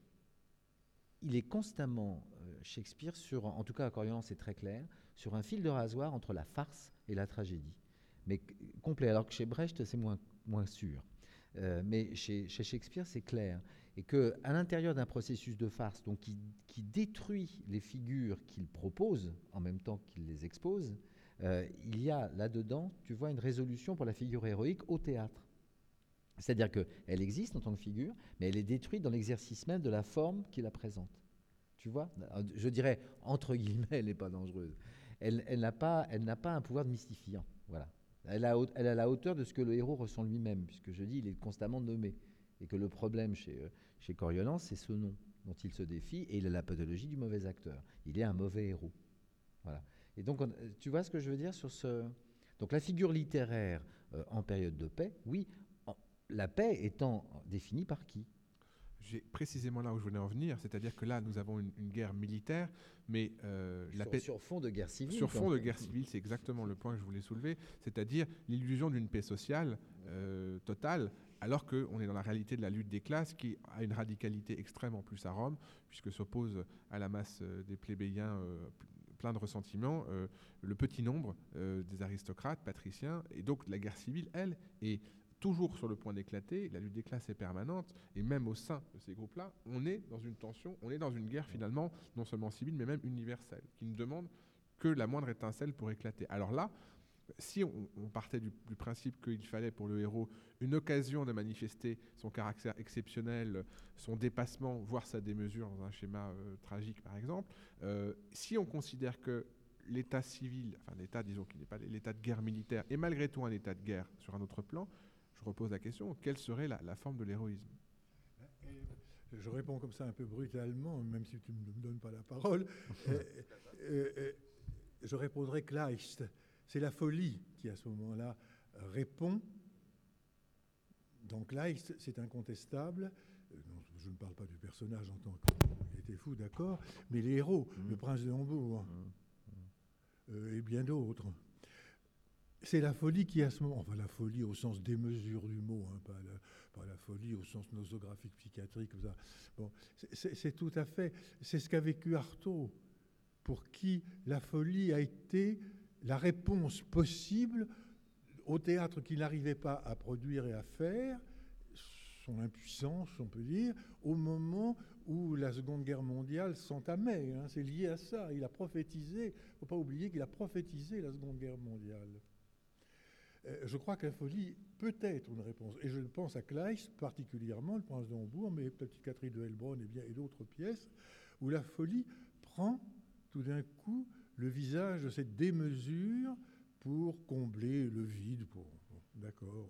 il est constamment, Shakespeare, en tout cas à Coriolan c'est très clair, sur un fil de rasoir entre la farce et la tragédie. Mais complet, alors que chez Brecht c'est moins sûr. Mais chez Shakespeare, c'est clair. Et qu'à l'intérieur d'un processus de farce, donc qui détruit les figures qu'il propose en même temps qu'il les expose, il y a là-dedans, tu vois, une résolution pour la figure héroïque au théâtre. C'est-à-dire qu'elle existe en tant que figure, mais elle est détruite dans l'exercice même de la forme qui la présente. Tu vois, je dirais, entre guillemets, elle n'est pas dangereuse. Elle n'a pas un pouvoir de mystifiant. Voilà. Elle a la hauteur de ce que le héros ressent lui-même, puisque je dis, il est constamment nommé. Et que le problème chez Coriolan, c'est ce nom dont il se défie, et il a la pathologie du mauvais acteur. Il est un mauvais héros. Voilà. Et donc, tu vois ce que je veux dire sur ce... Donc la figure littéraire en période de paix, oui, la paix étant définie par qui ? J'ai précisément là où je voulais en venir, c'est-à-dire que là, nous avons une guerre militaire, mais la paix... Sur fond de guerre civile. Sur fond de guerre civile, c'est exactement le point que je voulais soulever, c'est-à-dire l'illusion d'une paix sociale totale, alors qu'on est dans la réalité de la lutte des classes qui a une radicalité extrême en plus à Rome, puisque s'oppose à la masse des plébéiens plein de ressentiments, le petit nombre des aristocrates, patriciens, et donc la guerre civile, elle, est toujours sur le point d'éclater, la lutte des classes est permanente, et même au sein de ces groupes-là, on est dans une tension, on est dans une guerre finalement, non seulement civile, mais même universelle, qui ne demande que la moindre étincelle pour éclater. Alors là, si on partait du principe qu'il fallait pour le héros une occasion de manifester son caractère exceptionnel, son dépassement, voire sa démesure dans un schéma tragique par exemple, si on considère que l'état civil, enfin l'état disons qui n'est pas l'état de guerre militaire, est malgré tout un état de guerre sur un autre plan, je repose la question, quelle serait la forme de l'héroïsme ? Je réponds comme ça un peu brutalement, même si tu ne me donnes pas la parole. Je répondrai Kleist. C'est la folie qui, à ce moment-là, répond. Dans Kleist, c'est incontestable. je ne parle pas du personnage en tant qu'il était fou, d'accord, mais les héros, le prince de Hambourg et bien d'autres. C'est la folie qui, à ce moment, enfin la folie au sens démesure du mot, hein, pas la folie au sens nosographique, psychiatrique, comme ça. Bon, c'est tout à fait, c'est ce qu'a vécu Artaud, pour qui la folie a été la réponse possible au théâtre qu'il n'arrivait pas à produire et à faire, son impuissance, on peut dire, au moment où la Seconde Guerre mondiale s'entamait. Hein, c'est lié à ça. Il a prophétisé, il ne faut pas oublier qu'il a prophétisé la Seconde Guerre mondiale. Je crois que la folie peut être une réponse. Et je pense à Kleist, particulièrement, le Prince de Hambourg, mais peut-être Catherine de Hellbronn et d'autres pièces, où la folie prend tout d'un coup le visage de cette démesure pour combler le vide, d'accord,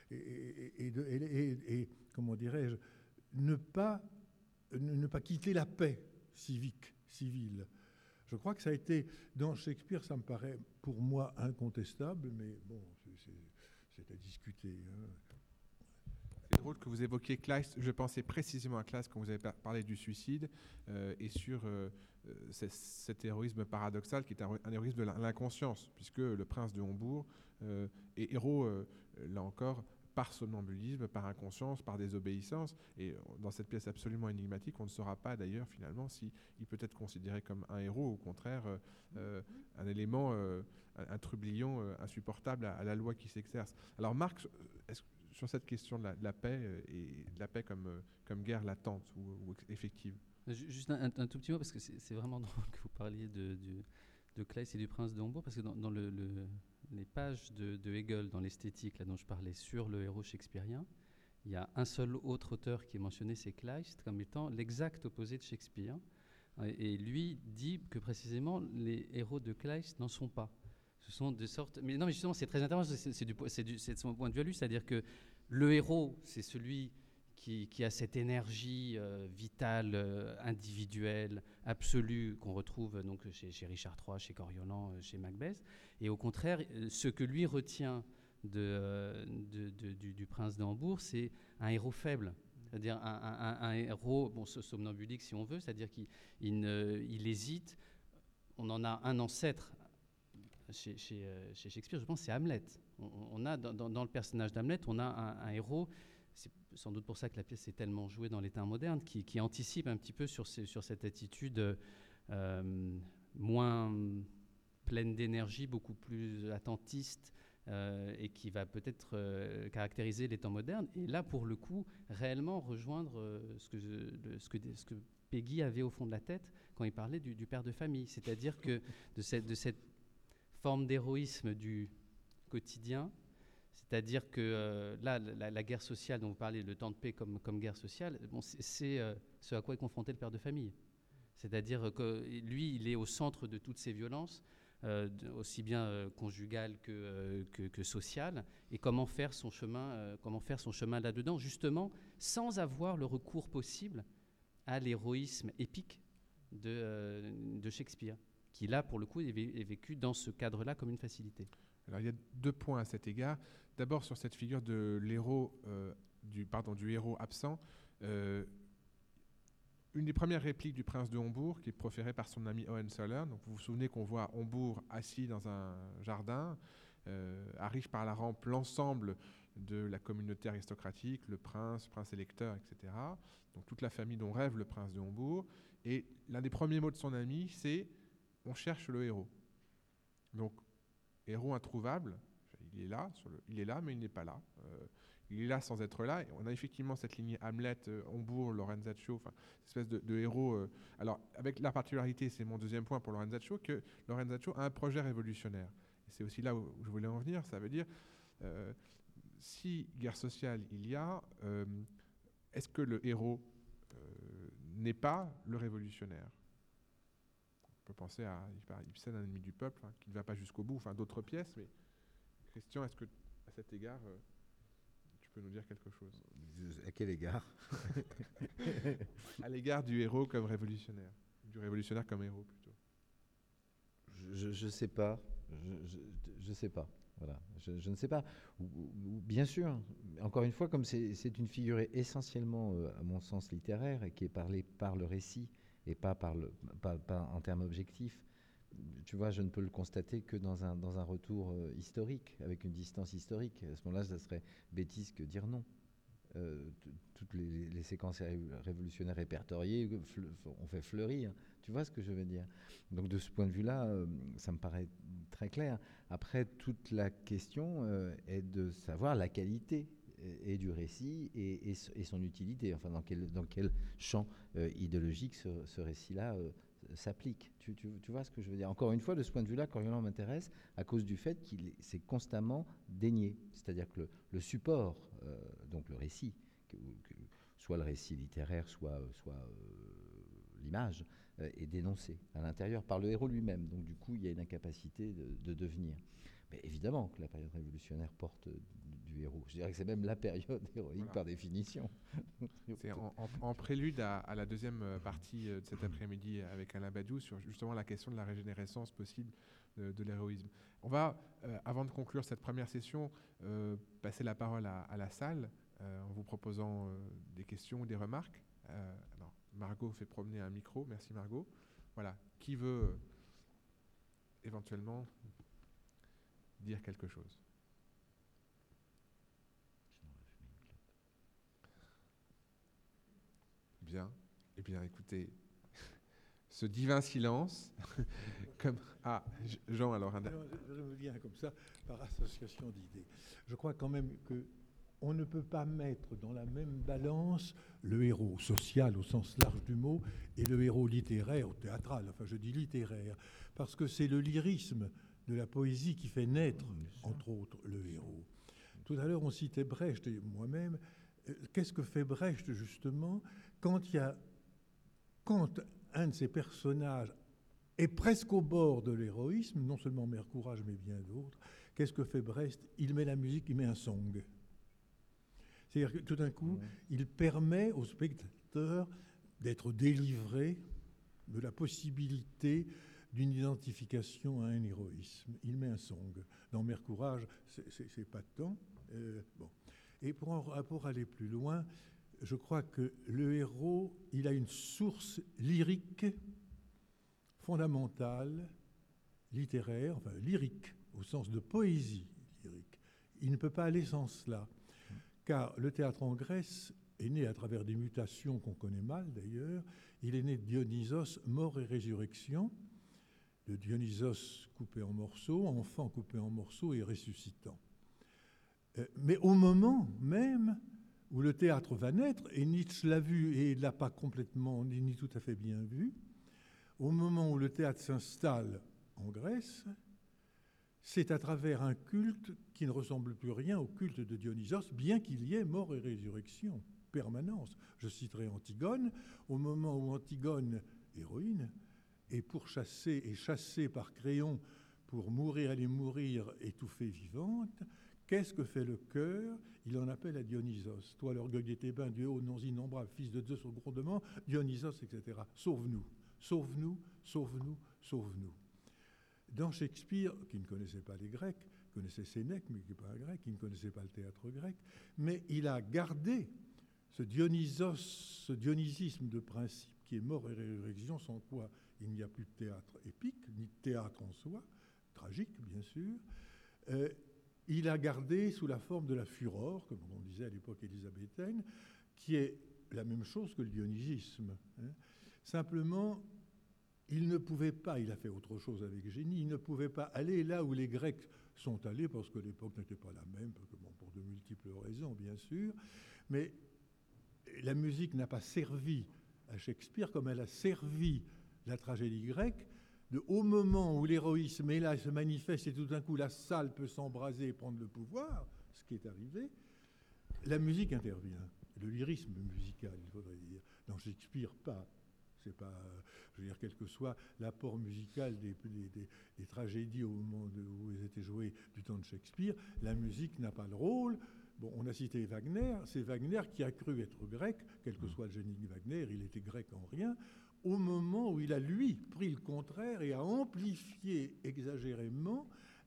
et comment dirais-je, ne pas quitter la paix civile. Je crois que ça a été, dans Shakespeare, ça me paraît pour moi incontestable, mais bon, c'est à discuter. Hein. C'est drôle que vous évoquiez Kleist. Je pensais précisément à Kleist quand vous avez parlé du suicide et sur cet héroïsme paradoxal qui est un héroïsme de l'inconscience, puisque le prince de Hambourg est héros, là encore, par somnambulisme, par inconscience, par désobéissance. Et dans cette pièce absolument énigmatique, on ne saura pas d'ailleurs finalement s'il peut être considéré comme un héros ou au contraire un élément, un trublion insupportable à la loi qui s'exerce. Alors Marc, sur cette question de la paix et de la paix comme guerre latente ou effective. Juste un tout petit mot, parce que c'est vraiment drôle que vous parliez de Kleist et du prince de Hambourg, parce que dans les pages de Hegel, dans l'esthétique, là dont je parlais, sur le héros shakespearien, il y a un seul autre auteur qui est mentionné, c'est Kleist, comme étant l'exact opposé de Shakespeare. Et lui dit que précisément, les héros de Kleist n'en sont pas. Ce sont des sortes... Mais non, mais justement, c'est très intéressant, c'est de son point de vue à lui, c'est-à-dire que le héros, c'est celui qui a cette énergie vitale, individuelle, absolue, qu'on retrouve donc chez Richard III, chez Coriolan, chez Macbeth. Et au contraire, ce que lui retient du prince de Hambourg, c'est un héros faible. C'est-à-dire un héros, somnambulique si on veut, c'est-à-dire qu'il hésite. On en a un ancêtre chez Shakespeare, je pense, c'est Hamlet. On a dans le personnage d'Hamlet, on a un héros. C'est sans doute pour ça que la pièce est tellement jouée dans les temps modernes, qui anticipe un petit peu sur cette attitude moins pleine d'énergie, beaucoup plus attentiste, et qui va peut-être caractériser les temps modernes. Et là, pour le coup, réellement rejoindre ce que Peggy avait au fond de la tête quand il parlait du père de famille. C'est-à-dire que de cette forme d'héroïsme du quotidien, c'est-à-dire que là, la guerre sociale dont vous parlez, le temps de paix comme guerre sociale, c'est ce à quoi est confronté le père de famille. C'est-à-dire que lui, il est au centre de toutes ces violences, aussi bien conjugales que sociales, et comment faire son chemin là-dedans, justement, sans avoir le recours possible à l'héroïsme épique de Shakespeare, qui là, pour le coup, est vécu dans ce cadre-là comme une facilité. Alors, il y a 2 points à cet égard. D'abord, sur cette figure de l'héros, du héros absent, une des premières répliques du prince de Hambourg, qui est proférée par son ami Hohenzollern. Donc, vous vous souvenez qu'on voit Hambourg assis dans un jardin, arrive par la rampe l'ensemble de la communauté aristocratique, le prince électeur, etc. Donc, toute la famille dont rêve le prince de Hambourg. Et l'un des premiers mots de son ami, c'est « on cherche le héros ». Donc, héros introuvable, il est là, mais il n'est pas là. Il est là sans être là. Et on a effectivement cette lignée Hamlet, Hambourg, Lorenzaccio, enfin, cette espèce de héros. Alors, avec la particularité, c'est mon deuxième point pour Lorenzaccio, que Lorenzaccio a un projet révolutionnaire. Et c'est aussi là où je voulais en venir. Ça veut dire, si guerre sociale il y a, est-ce que le héros n'est pas le révolutionnaire ? On peut penser à Ibsen, un ennemi du peuple, hein, qui ne va pas jusqu'au bout, enfin d'autres pièces, mais Christian, est-ce que à cet égard, tu peux nous dire quelque chose ? À quel égard ? À l'égard du héros comme révolutionnaire, du révolutionnaire comme héros plutôt. Je sais pas. Je sais pas. Voilà, je ne sais pas. Ou bien sûr, encore une fois, comme c'est une figure essentiellement, à mon sens, littéraire et qui est parlée par le récit et pas en termes objectifs, tu vois, je ne peux le constater que dans un retour historique, avec une distance historique. À ce moment-là, ça serait bêtise que dire non. Toutes les séquences révolutionnaires répertoriées ont fait fleurir. Tu vois ce que je veux dire? Donc de ce point de vue-là, ça me paraît très clair. Après, toute la question est de savoir la qualité et du récit et son utilité. Enfin, dans quel champ idéologique ce récit-là s'applique. Tu vois ce que je veux dire? Encore une fois, de ce point de vue-là, Coriolan m'intéresse à cause du fait qu'il s'est constamment dénié. C'est-à-dire que le support, donc le récit, soit le récit littéraire, soit l'image, est dénoncé à l'intérieur par le héros lui-même. Donc du coup, il y a une incapacité de devenir. Mais évidemment que la période révolutionnaire porte du héros. Je dirais que c'est même la période héroïque par définition. C'est en prélude à la deuxième partie de cet après-midi avec Alain Badiou sur justement la question de la régénérescence possible de l'héroïsme. On va, avant de conclure cette première session, passer la parole à la salle en vous proposant des questions ou des remarques. Alors, Margot fait promener un micro. Merci Margot. Voilà. Qui veut éventuellement dire quelque chose? Bien. Eh bien, écoutez, ce divin silence, comme... Ah, Jean, alors... Je me viens comme ça, par association d'idées. Je crois quand même qu'on ne peut pas mettre dans la même balance le héros social au sens large du mot et le héros littéraire ou théâtral. Enfin, je dis littéraire, parce que c'est le lyrisme de la poésie qui fait naître, entre autres, le héros. Tout à l'heure, on citait Brecht et moi-même. Qu'est-ce que fait Brecht, justement, quand un de ses personnages est presque au bord de l'héroïsme, non seulement Mère Courage, mais bien d'autres, qu'est-ce que fait Brecht? Il met la musique, il met un song. C'est-à-dire que tout d'un coup, il permet au spectateur d'être délivré de la possibilité d'une identification à un héroïsme. Il met un song. Dans Mère Courage, c'est pas de temps. Bon. Et pour aller plus loin, je crois que le héros, il a une source lyrique fondamentale, littéraire, enfin lyrique, au sens de poésie lyrique. Il ne peut pas aller sans cela, car le théâtre en Grèce est né à travers des mutations qu'on connaît mal d'ailleurs. Il est né de Dionysos, mort et résurrection, de Dionysos coupé en morceaux, enfant coupé en morceaux et ressuscitant. Mais au moment même où le théâtre va naître, et Nietzsche l'a vu et ne l'a pas complètement ni tout à fait bien vu, au moment où le théâtre s'installe en Grèce, c'est à travers un culte qui ne ressemble plus rien au culte de Dionysos, bien qu'il y ait mort et résurrection, permanence. Je citerai Antigone. Au moment où Antigone, héroïne, est pourchassée et chassée par Créon pour aller mourir étouffée vivante, qu'est-ce que fait le chœur? Il en appelle à Dionysos. Toi, l'orgueil des Thébains, Dieu aux noms innombrables, fils de Zeus au grondement, Dionysos, etc. Sauve-nous, sauve-nous, sauve-nous, sauve-nous. Dans Shakespeare, qui ne connaissait pas les Grecs, connaissait Sénèque, mais qui n'est pas un grec, qui ne connaissait pas le théâtre grec, mais il a gardé ce Dionysos, ce dionysisme de principe qui est mort et résurrection, sans quoi il n'y a plus de théâtre épique, ni de théâtre en soi, tragique bien sûr. Il a gardé sous la forme de la furore, comme on disait à l'époque élisabéthaine, qui est la même chose que le dionysisme. Simplement, il ne pouvait pas, il a fait autre chose avec génie, il ne pouvait pas aller là où les Grecs sont allés, parce que l'époque n'était pas la même, parce que, bon, pour de multiples raisons, bien sûr, mais la musique n'a pas servi à Shakespeare comme elle a servi la tragédie grecque. Au moment où l'héroïsme est là, se manifeste, et tout d'un coup la salle peut s'embraser et prendre le pouvoir, ce qui est arrivé, la musique intervient. Le lyrisme musical, il faudrait dire. Dans Shakespeare, pas. C'est pas, je veux dire, quel que soit l'apport musical des tragédies au moment où elles étaient jouées du temps de Shakespeare, la musique n'a pas le rôle. Bon, on a cité Wagner, c'est Wagner qui a cru être grec, quel que soit le génie de Wagner, il était grec en rien, au moment où il a, lui, pris le contraire et a amplifié exagérément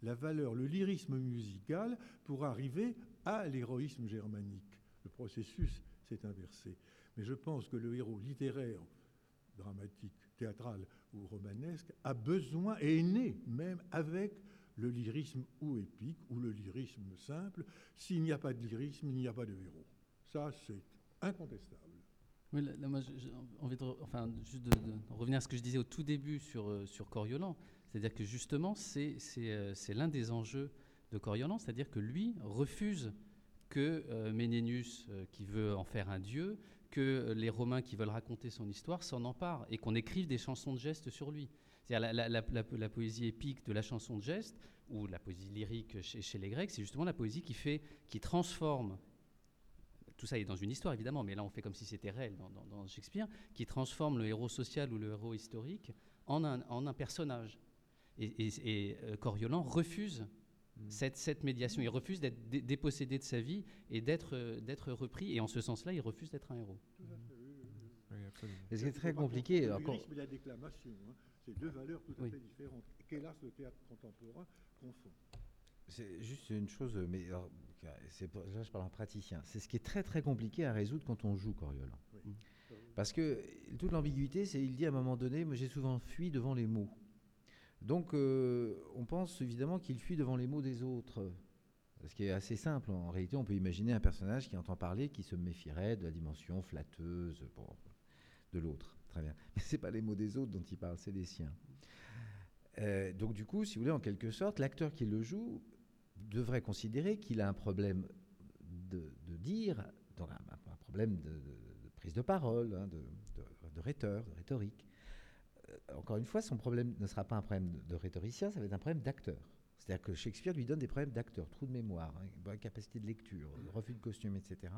la valeur, le lyrisme musical pour arriver à l'héroïsme germanique. Le processus s'est inversé. Mais je pense que le héros littéraire, dramatique, théâtral ou romanesque a besoin, et est né même avec le lyrisme ou épique ou le lyrisme simple. S'il n'y a pas de lyrisme, il n'y a pas de héros. Ça, c'est incontestable. Oui, là, moi, j'ai envie de, juste de revenir à ce que je disais au tout début sur Coriolan. C'est-à-dire que justement, c'est l'un des enjeux de Coriolan, c'est-à-dire que lui refuse que Ménénius, qui veut en faire un dieu, que les Romains qui veulent raconter son histoire s'en emparent et qu'on écrive des chansons de gestes sur lui. C'est-à-dire la poésie épique de la chanson de geste, ou la poésie lyrique chez les Grecs, c'est justement la poésie qui transforme, tout ça est dans une histoire évidemment, mais là on fait comme si c'était réel dans Shakespeare, qui transforme le héros social ou le héros historique en un personnage. Et Coriolan refuse cette médiation, il refuse d'être dépossédé de sa vie et d'être repris, et en ce sens-là, il refuse d'être un héros. Oui, absolument. Et ce qui est très compliqué. Le lyrisme et la déclamation, c'est deux valeurs tout à fait différentes, qu'hélas le théâtre contemporain confond. C'est juste une chose, mais alors, là je parle en praticien. C'est ce qui est très très compliqué à résoudre quand on joue Coriolan. Oui. Parce que toute l'ambiguïté, c'est il dit à un moment donné, moi j'ai souvent fui devant les mots. Donc on pense évidemment qu'il fuit devant les mots des autres. Ce qui est assez simple. En réalité, on peut imaginer un personnage qui entend parler, qui se méfierait de la dimension flatteuse de l'autre. Très bien. Mais ce n'est pas les mots des autres dont il parle, c'est des siens. Donc du coup, si vous voulez, en quelque sorte, l'acteur qui le joue devrait considérer qu'il a un problème de dire, donc un problème de prise de parole, hein, de rhétorique. Encore une fois, son problème ne sera pas un problème de rhétoricien, ça va être un problème d'acteur. C'est-à-dire que Shakespeare lui donne des problèmes d'acteur, trou de mémoire, capacité de lecture, refus de costume, etc.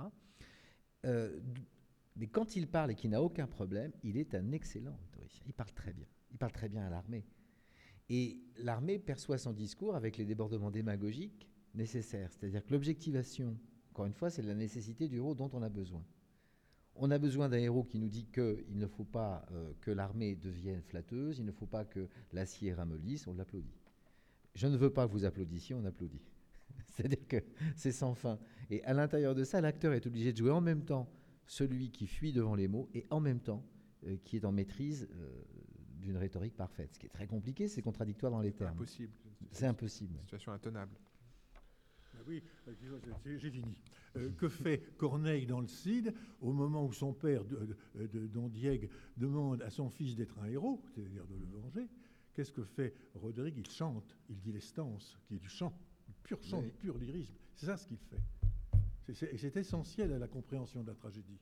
Mais quand il parle et qu'il n'a aucun problème, il est un excellent rhétoricien. Il parle très bien. Il parle très bien à l'armée. Et l'armée perçoit son discours avec les débordements démagogiques nécessaires. C'est-à-dire que l'objectivation, encore une fois, c'est la nécessité du héros dont on a besoin. On a besoin d'un héros qui nous dit qu'il ne faut pas que l'armée devienne flatteuse, il ne faut pas que l'acier ramollisse, on l'applaudit. Je ne veux pas que vous applaudissiez, on applaudit. C'est-à-dire que c'est sans fin. Et à l'intérieur de ça, l'acteur est obligé de jouer en même temps celui qui fuit devant les mots et en même temps qui est en maîtrise d'une rhétorique parfaite. Ce qui est très compliqué, c'est contradictoire dans les termes. Impossible. C'est impossible. Situation intenable. Oui, j'ai fini. Que fait Corneille dans le Cid au moment où son père, Don Diègue, demande à son fils d'être un héros, c'est-à-dire de le venger? Qu'est-ce que fait Roderick? Il chante, il dit les stances, qui est du chant, du pur chant, du pur lyrisme. C'est ça ce qu'il fait. Et c'est essentiel à la compréhension de la tragédie.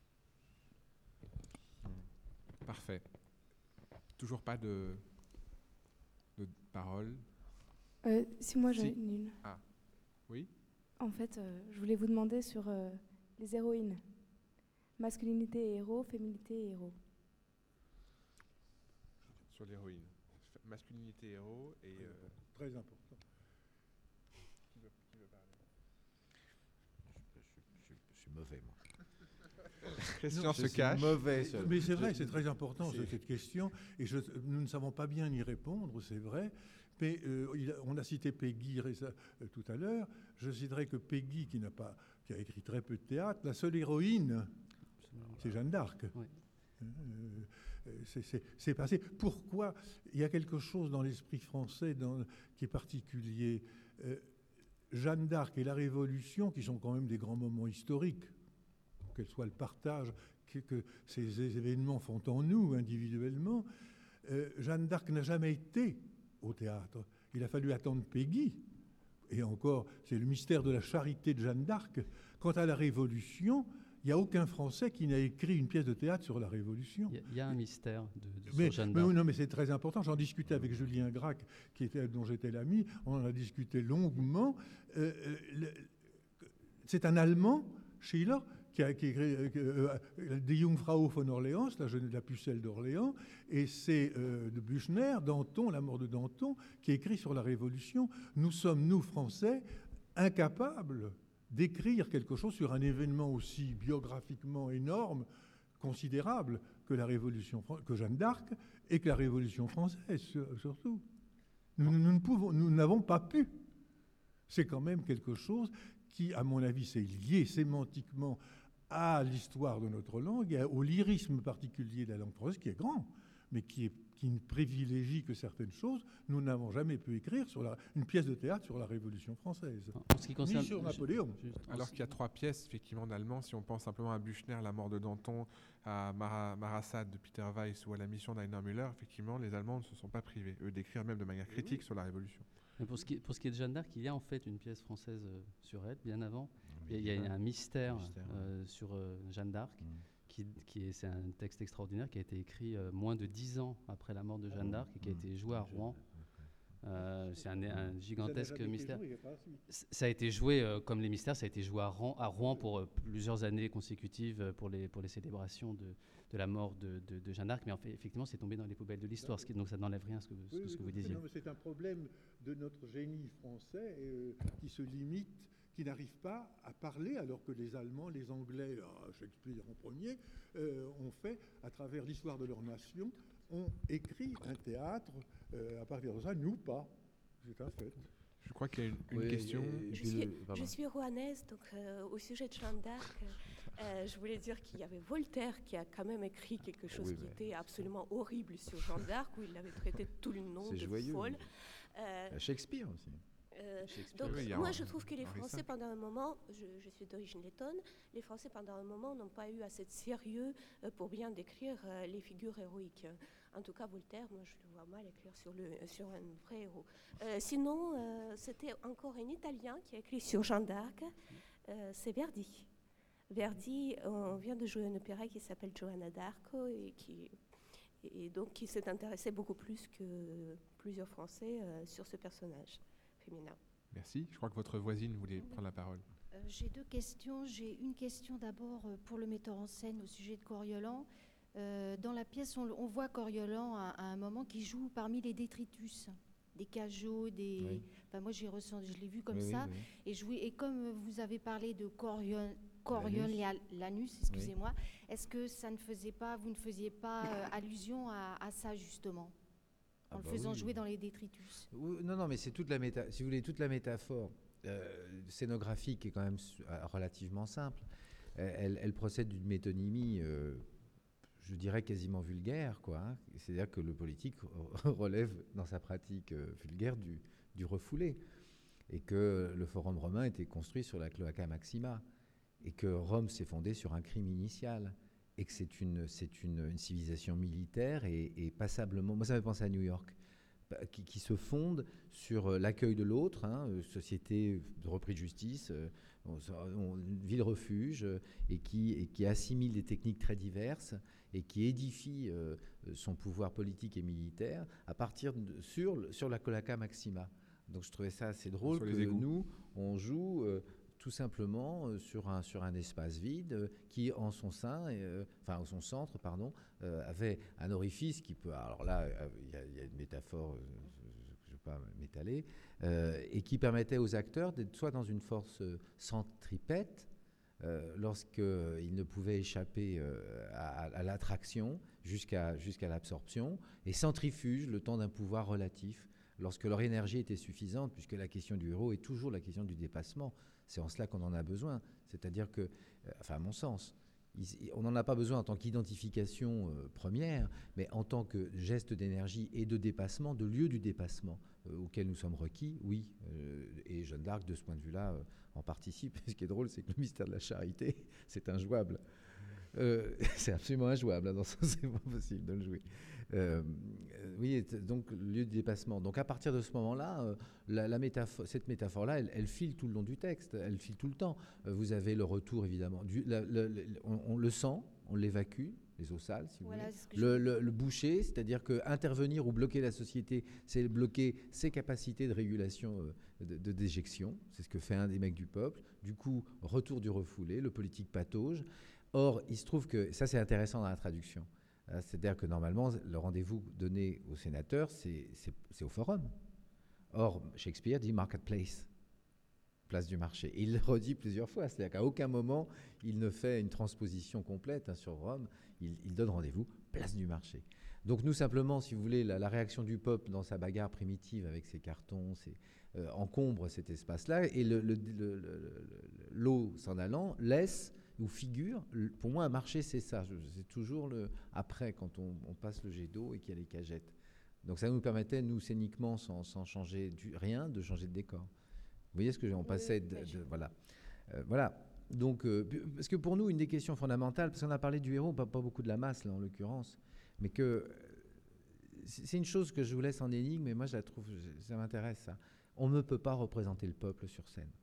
Parfait. Toujours pas de parole. Si moi j'en ai une. Ah, oui. En fait, je voulais vous demander sur les héroïnes. Masculinité et héros, féminité et héros. Sur l'héroïne. Masculinité, héros et... Très important. Qui veut parler? Je suis mauvais, moi. Christian se cache. Mauvais, mais c'est vrai, c'est très important cette question. Et nous ne savons pas bien y répondre, c'est vrai. Mais on a cité Peggy tout à l'heure. Je citerai que Peggy, qui a écrit très peu de théâtre, la seule héroïne, c'est Jeanne d'Arc. Oui. C'est passé. Pourquoi? Il y a quelque chose dans l'esprit français qui est particulier. Jeanne d'Arc et la Révolution, qui sont quand même des grands moments historiques, quel soit le partage que ces événements font en nous individuellement, Jeanne d'Arc n'a jamais été au théâtre. Il a fallu attendre Peggy. Et encore, c'est le mystère de la charité de Jeanne d'Arc. Quant à la Révolution, il n'y a aucun Français qui n'a écrit une pièce de théâtre sur la Révolution. Il y a un mystère sur Jeanne d'Arc. Non, mais c'est très important. J'en discutais avec Julien Gracq, dont j'étais l'ami. On en a discuté longuement. C'est un Allemand, Schiller, qui a écrit Die Jungfrau von Orléans, la pucelle d'Orléans, et c'est de Büchner, Danton, la mort de Danton, qui écrit sur la Révolution. Nous sommes, nous, Français, incapables d'écrire quelque chose sur un événement aussi biographiquement énorme, considérable que la Révolution, que Jeanne d'Arc, et que la Révolution française, surtout. Nous n'avons pas pu. C'est quand même quelque chose qui, à mon avis, c'est lié sémantiquement à l'histoire de notre langue et au lyrisme particulier de la langue française, qui est grand, mais qui ne privilégie que certaines choses. Nous n'avons jamais pu écrire une pièce de théâtre sur la Révolution française, En ce qui concerne, ni sur Napoléon. Alors qu'il y a 3 pièces, effectivement, d'allemand. Si on pense simplement à Büchner, La mort de Danton, à Marasade de Peter Weiss ou à La mission d'Heiner Müller, effectivement, les Allemands ne se sont pas privés, eux, d'écrire même de manière critique sur la Révolution. Mais pour ce qui est de Jeanne d'Arc, il y a en fait une pièce française sur elle, bien avant. Il y a un mystère sur Jeanne d'Arc, c'est un texte extraordinaire qui a été écrit moins de 10 ans après la mort de Jeanne d'Arc et qui a été joué à Rouen. C'est un gigantesque mystère. Ça a été joué, comme les mystères, ça a été joué à Rouen pour plusieurs années consécutives pour les célébrations de la mort de Jeanne d'Arc. Mais en fait, effectivement, c'est tombé dans les poubelles de l'histoire, donc ça n'enlève rien à ce que vous disiez. Non, mais c'est un problème de notre génie français qui se limite, qui n'arrive pas à parler, alors que les Allemands, les Anglais, Shakespeare en premier, ont fait, à travers l'histoire de leur nation, ont écrit un théâtre. À partir de ça, nous pas. C'est un fait. Je crois qu'il y a une question. Je suis rouennaise, donc au sujet de Jeanne d'Arc, je voulais dire qu'il y avait Voltaire qui a quand même écrit quelque chose qui était absolument horrible sur Jeanne d'Arc, où il l'avait traité de tout le nom de folle. Shakespeare aussi. Donc moi je trouve que les Français pendant un moment, je suis d'origine lettonne, les Français pendant un moment n'ont pas eu assez de sérieux pour bien décrire les figures héroïques. En tout cas Voltaire, moi je le vois mal écrire sur un vrai héros. Sinon c'était encore un Italien qui a écrit sur Jeanne d'Arc, c'est Verdi. Verdi, on vient de jouer un opéra qui s'appelle Johanna d'Arco et donc qui s'est intéressé beaucoup plus que plusieurs Français sur ce personnage féminin. Merci. Je crois que votre voisine voulait prendre la parole. J'ai 2 questions. J'ai une question d'abord pour le metteur en scène au sujet de Coriolan. Dans la pièce, on voit Coriolan à un moment qui joue parmi les détritus, des cajots, Oui. Enfin, moi, je l'ai vu comme Oui, ça. oui. Et comme vous avez parlé de Coriolanus, excusez-moi, est-ce que vous ne faisiez pas allusion à ça justement en le faisant jouer dans les détritus? Non, mais c'est toute la si vous voulez, toute la métaphore scénographique est quand même relativement simple. Elle procède d'une métonymie, je dirais quasiment vulgaire, quoi. Hein. C'est-à-dire que le politique relève dans sa pratique vulgaire du refoulé, et que le Forum romain était construit sur la Cloaca Maxima, et que Rome s'est fondée sur un crime initial, et que c'est une civilisation militaire et passablement... Moi, ça me fait penser à New York, qui se fonde sur l'accueil de l'autre, société de repris de justice, ville refuge, et qui assimile des techniques très diverses et qui édifie son pouvoir politique et militaire à partir sur la Cloaca Maxima. Donc je trouvais ça assez drôle que nous, on joue... tout simplement sur un espace vide qui, en son sein, son centre, avait un orifice qui peut... Alors là, il y a une métaphore, je ne vais pas m'étaler, et qui permettait aux acteurs d'être soit dans une force centripète, lorsqu'ils ne pouvaient échapper à l'attraction jusqu'à l'absorption, et centrifuge, le temps d'un pouvoir relatif, lorsque leur énergie était suffisante, puisque la question du héros est toujours la question du dépassement. C'est en cela qu'on en a besoin. C'est-à-dire que, à mon sens, on n'en a pas besoin en tant qu'identification première, mais en tant que geste d'énergie et de dépassement, de lieu du dépassement auquel nous sommes requis, oui. Et Jeanne d'Arc, de ce point de vue-là, en participe. Ce qui est drôle, c'est que le mystère de la charité, c'est injouable. C'est absolument injouable, dans ce sens, c'est pas possible de le jouer. Oui, donc lieu de dépassement. Donc à partir de ce moment-là, cette métaphore-là, elle file tout le long du texte, elle file tout le temps. vous avez le retour, évidemment. On le sent, on l'évacue, les eaux sales, si vous voulez. Le boucher, c'est-à-dire qu'intervenir ou bloquer la société, c'est bloquer ses capacités de régulation de déjection. C'est ce que fait un des mecs du peuple. Du coup, retour du refoulé, le politique patauge. Or, il se trouve que, ça c'est intéressant dans la traduction, c'est-à-dire que normalement, le rendez-vous donné aux sénateurs, c'est au forum. Or, Shakespeare dit marketplace, place du marché. Et il le redit plusieurs fois, c'est-à-dire qu'à aucun moment, il ne fait une transposition complète sur Rome, il donne rendez-vous, place du marché. Donc nous, simplement, si vous voulez, la réaction du peuple dans sa bagarre primitive avec ses cartons, encombre cet espace-là, et l'eau s'en allant laisse ou figure, pour moi, un marché, c'est ça. C'est toujours après, quand on passe le jet d'eau et qu'il y a les cagettes. Donc ça nous permettait, nous, scéniquement, sans changer rien, de changer de décor. Vous voyez ce que on passait voilà. Voilà. Donc, parce que pour nous, une des questions fondamentales, parce qu'on a parlé du héros, pas beaucoup de la masse, là, en l'occurrence, mais que c'est une chose que je vous laisse en énigme, mais moi, je la trouve, ça m'intéresse, ça. On ne peut pas représenter le peuple sur scène.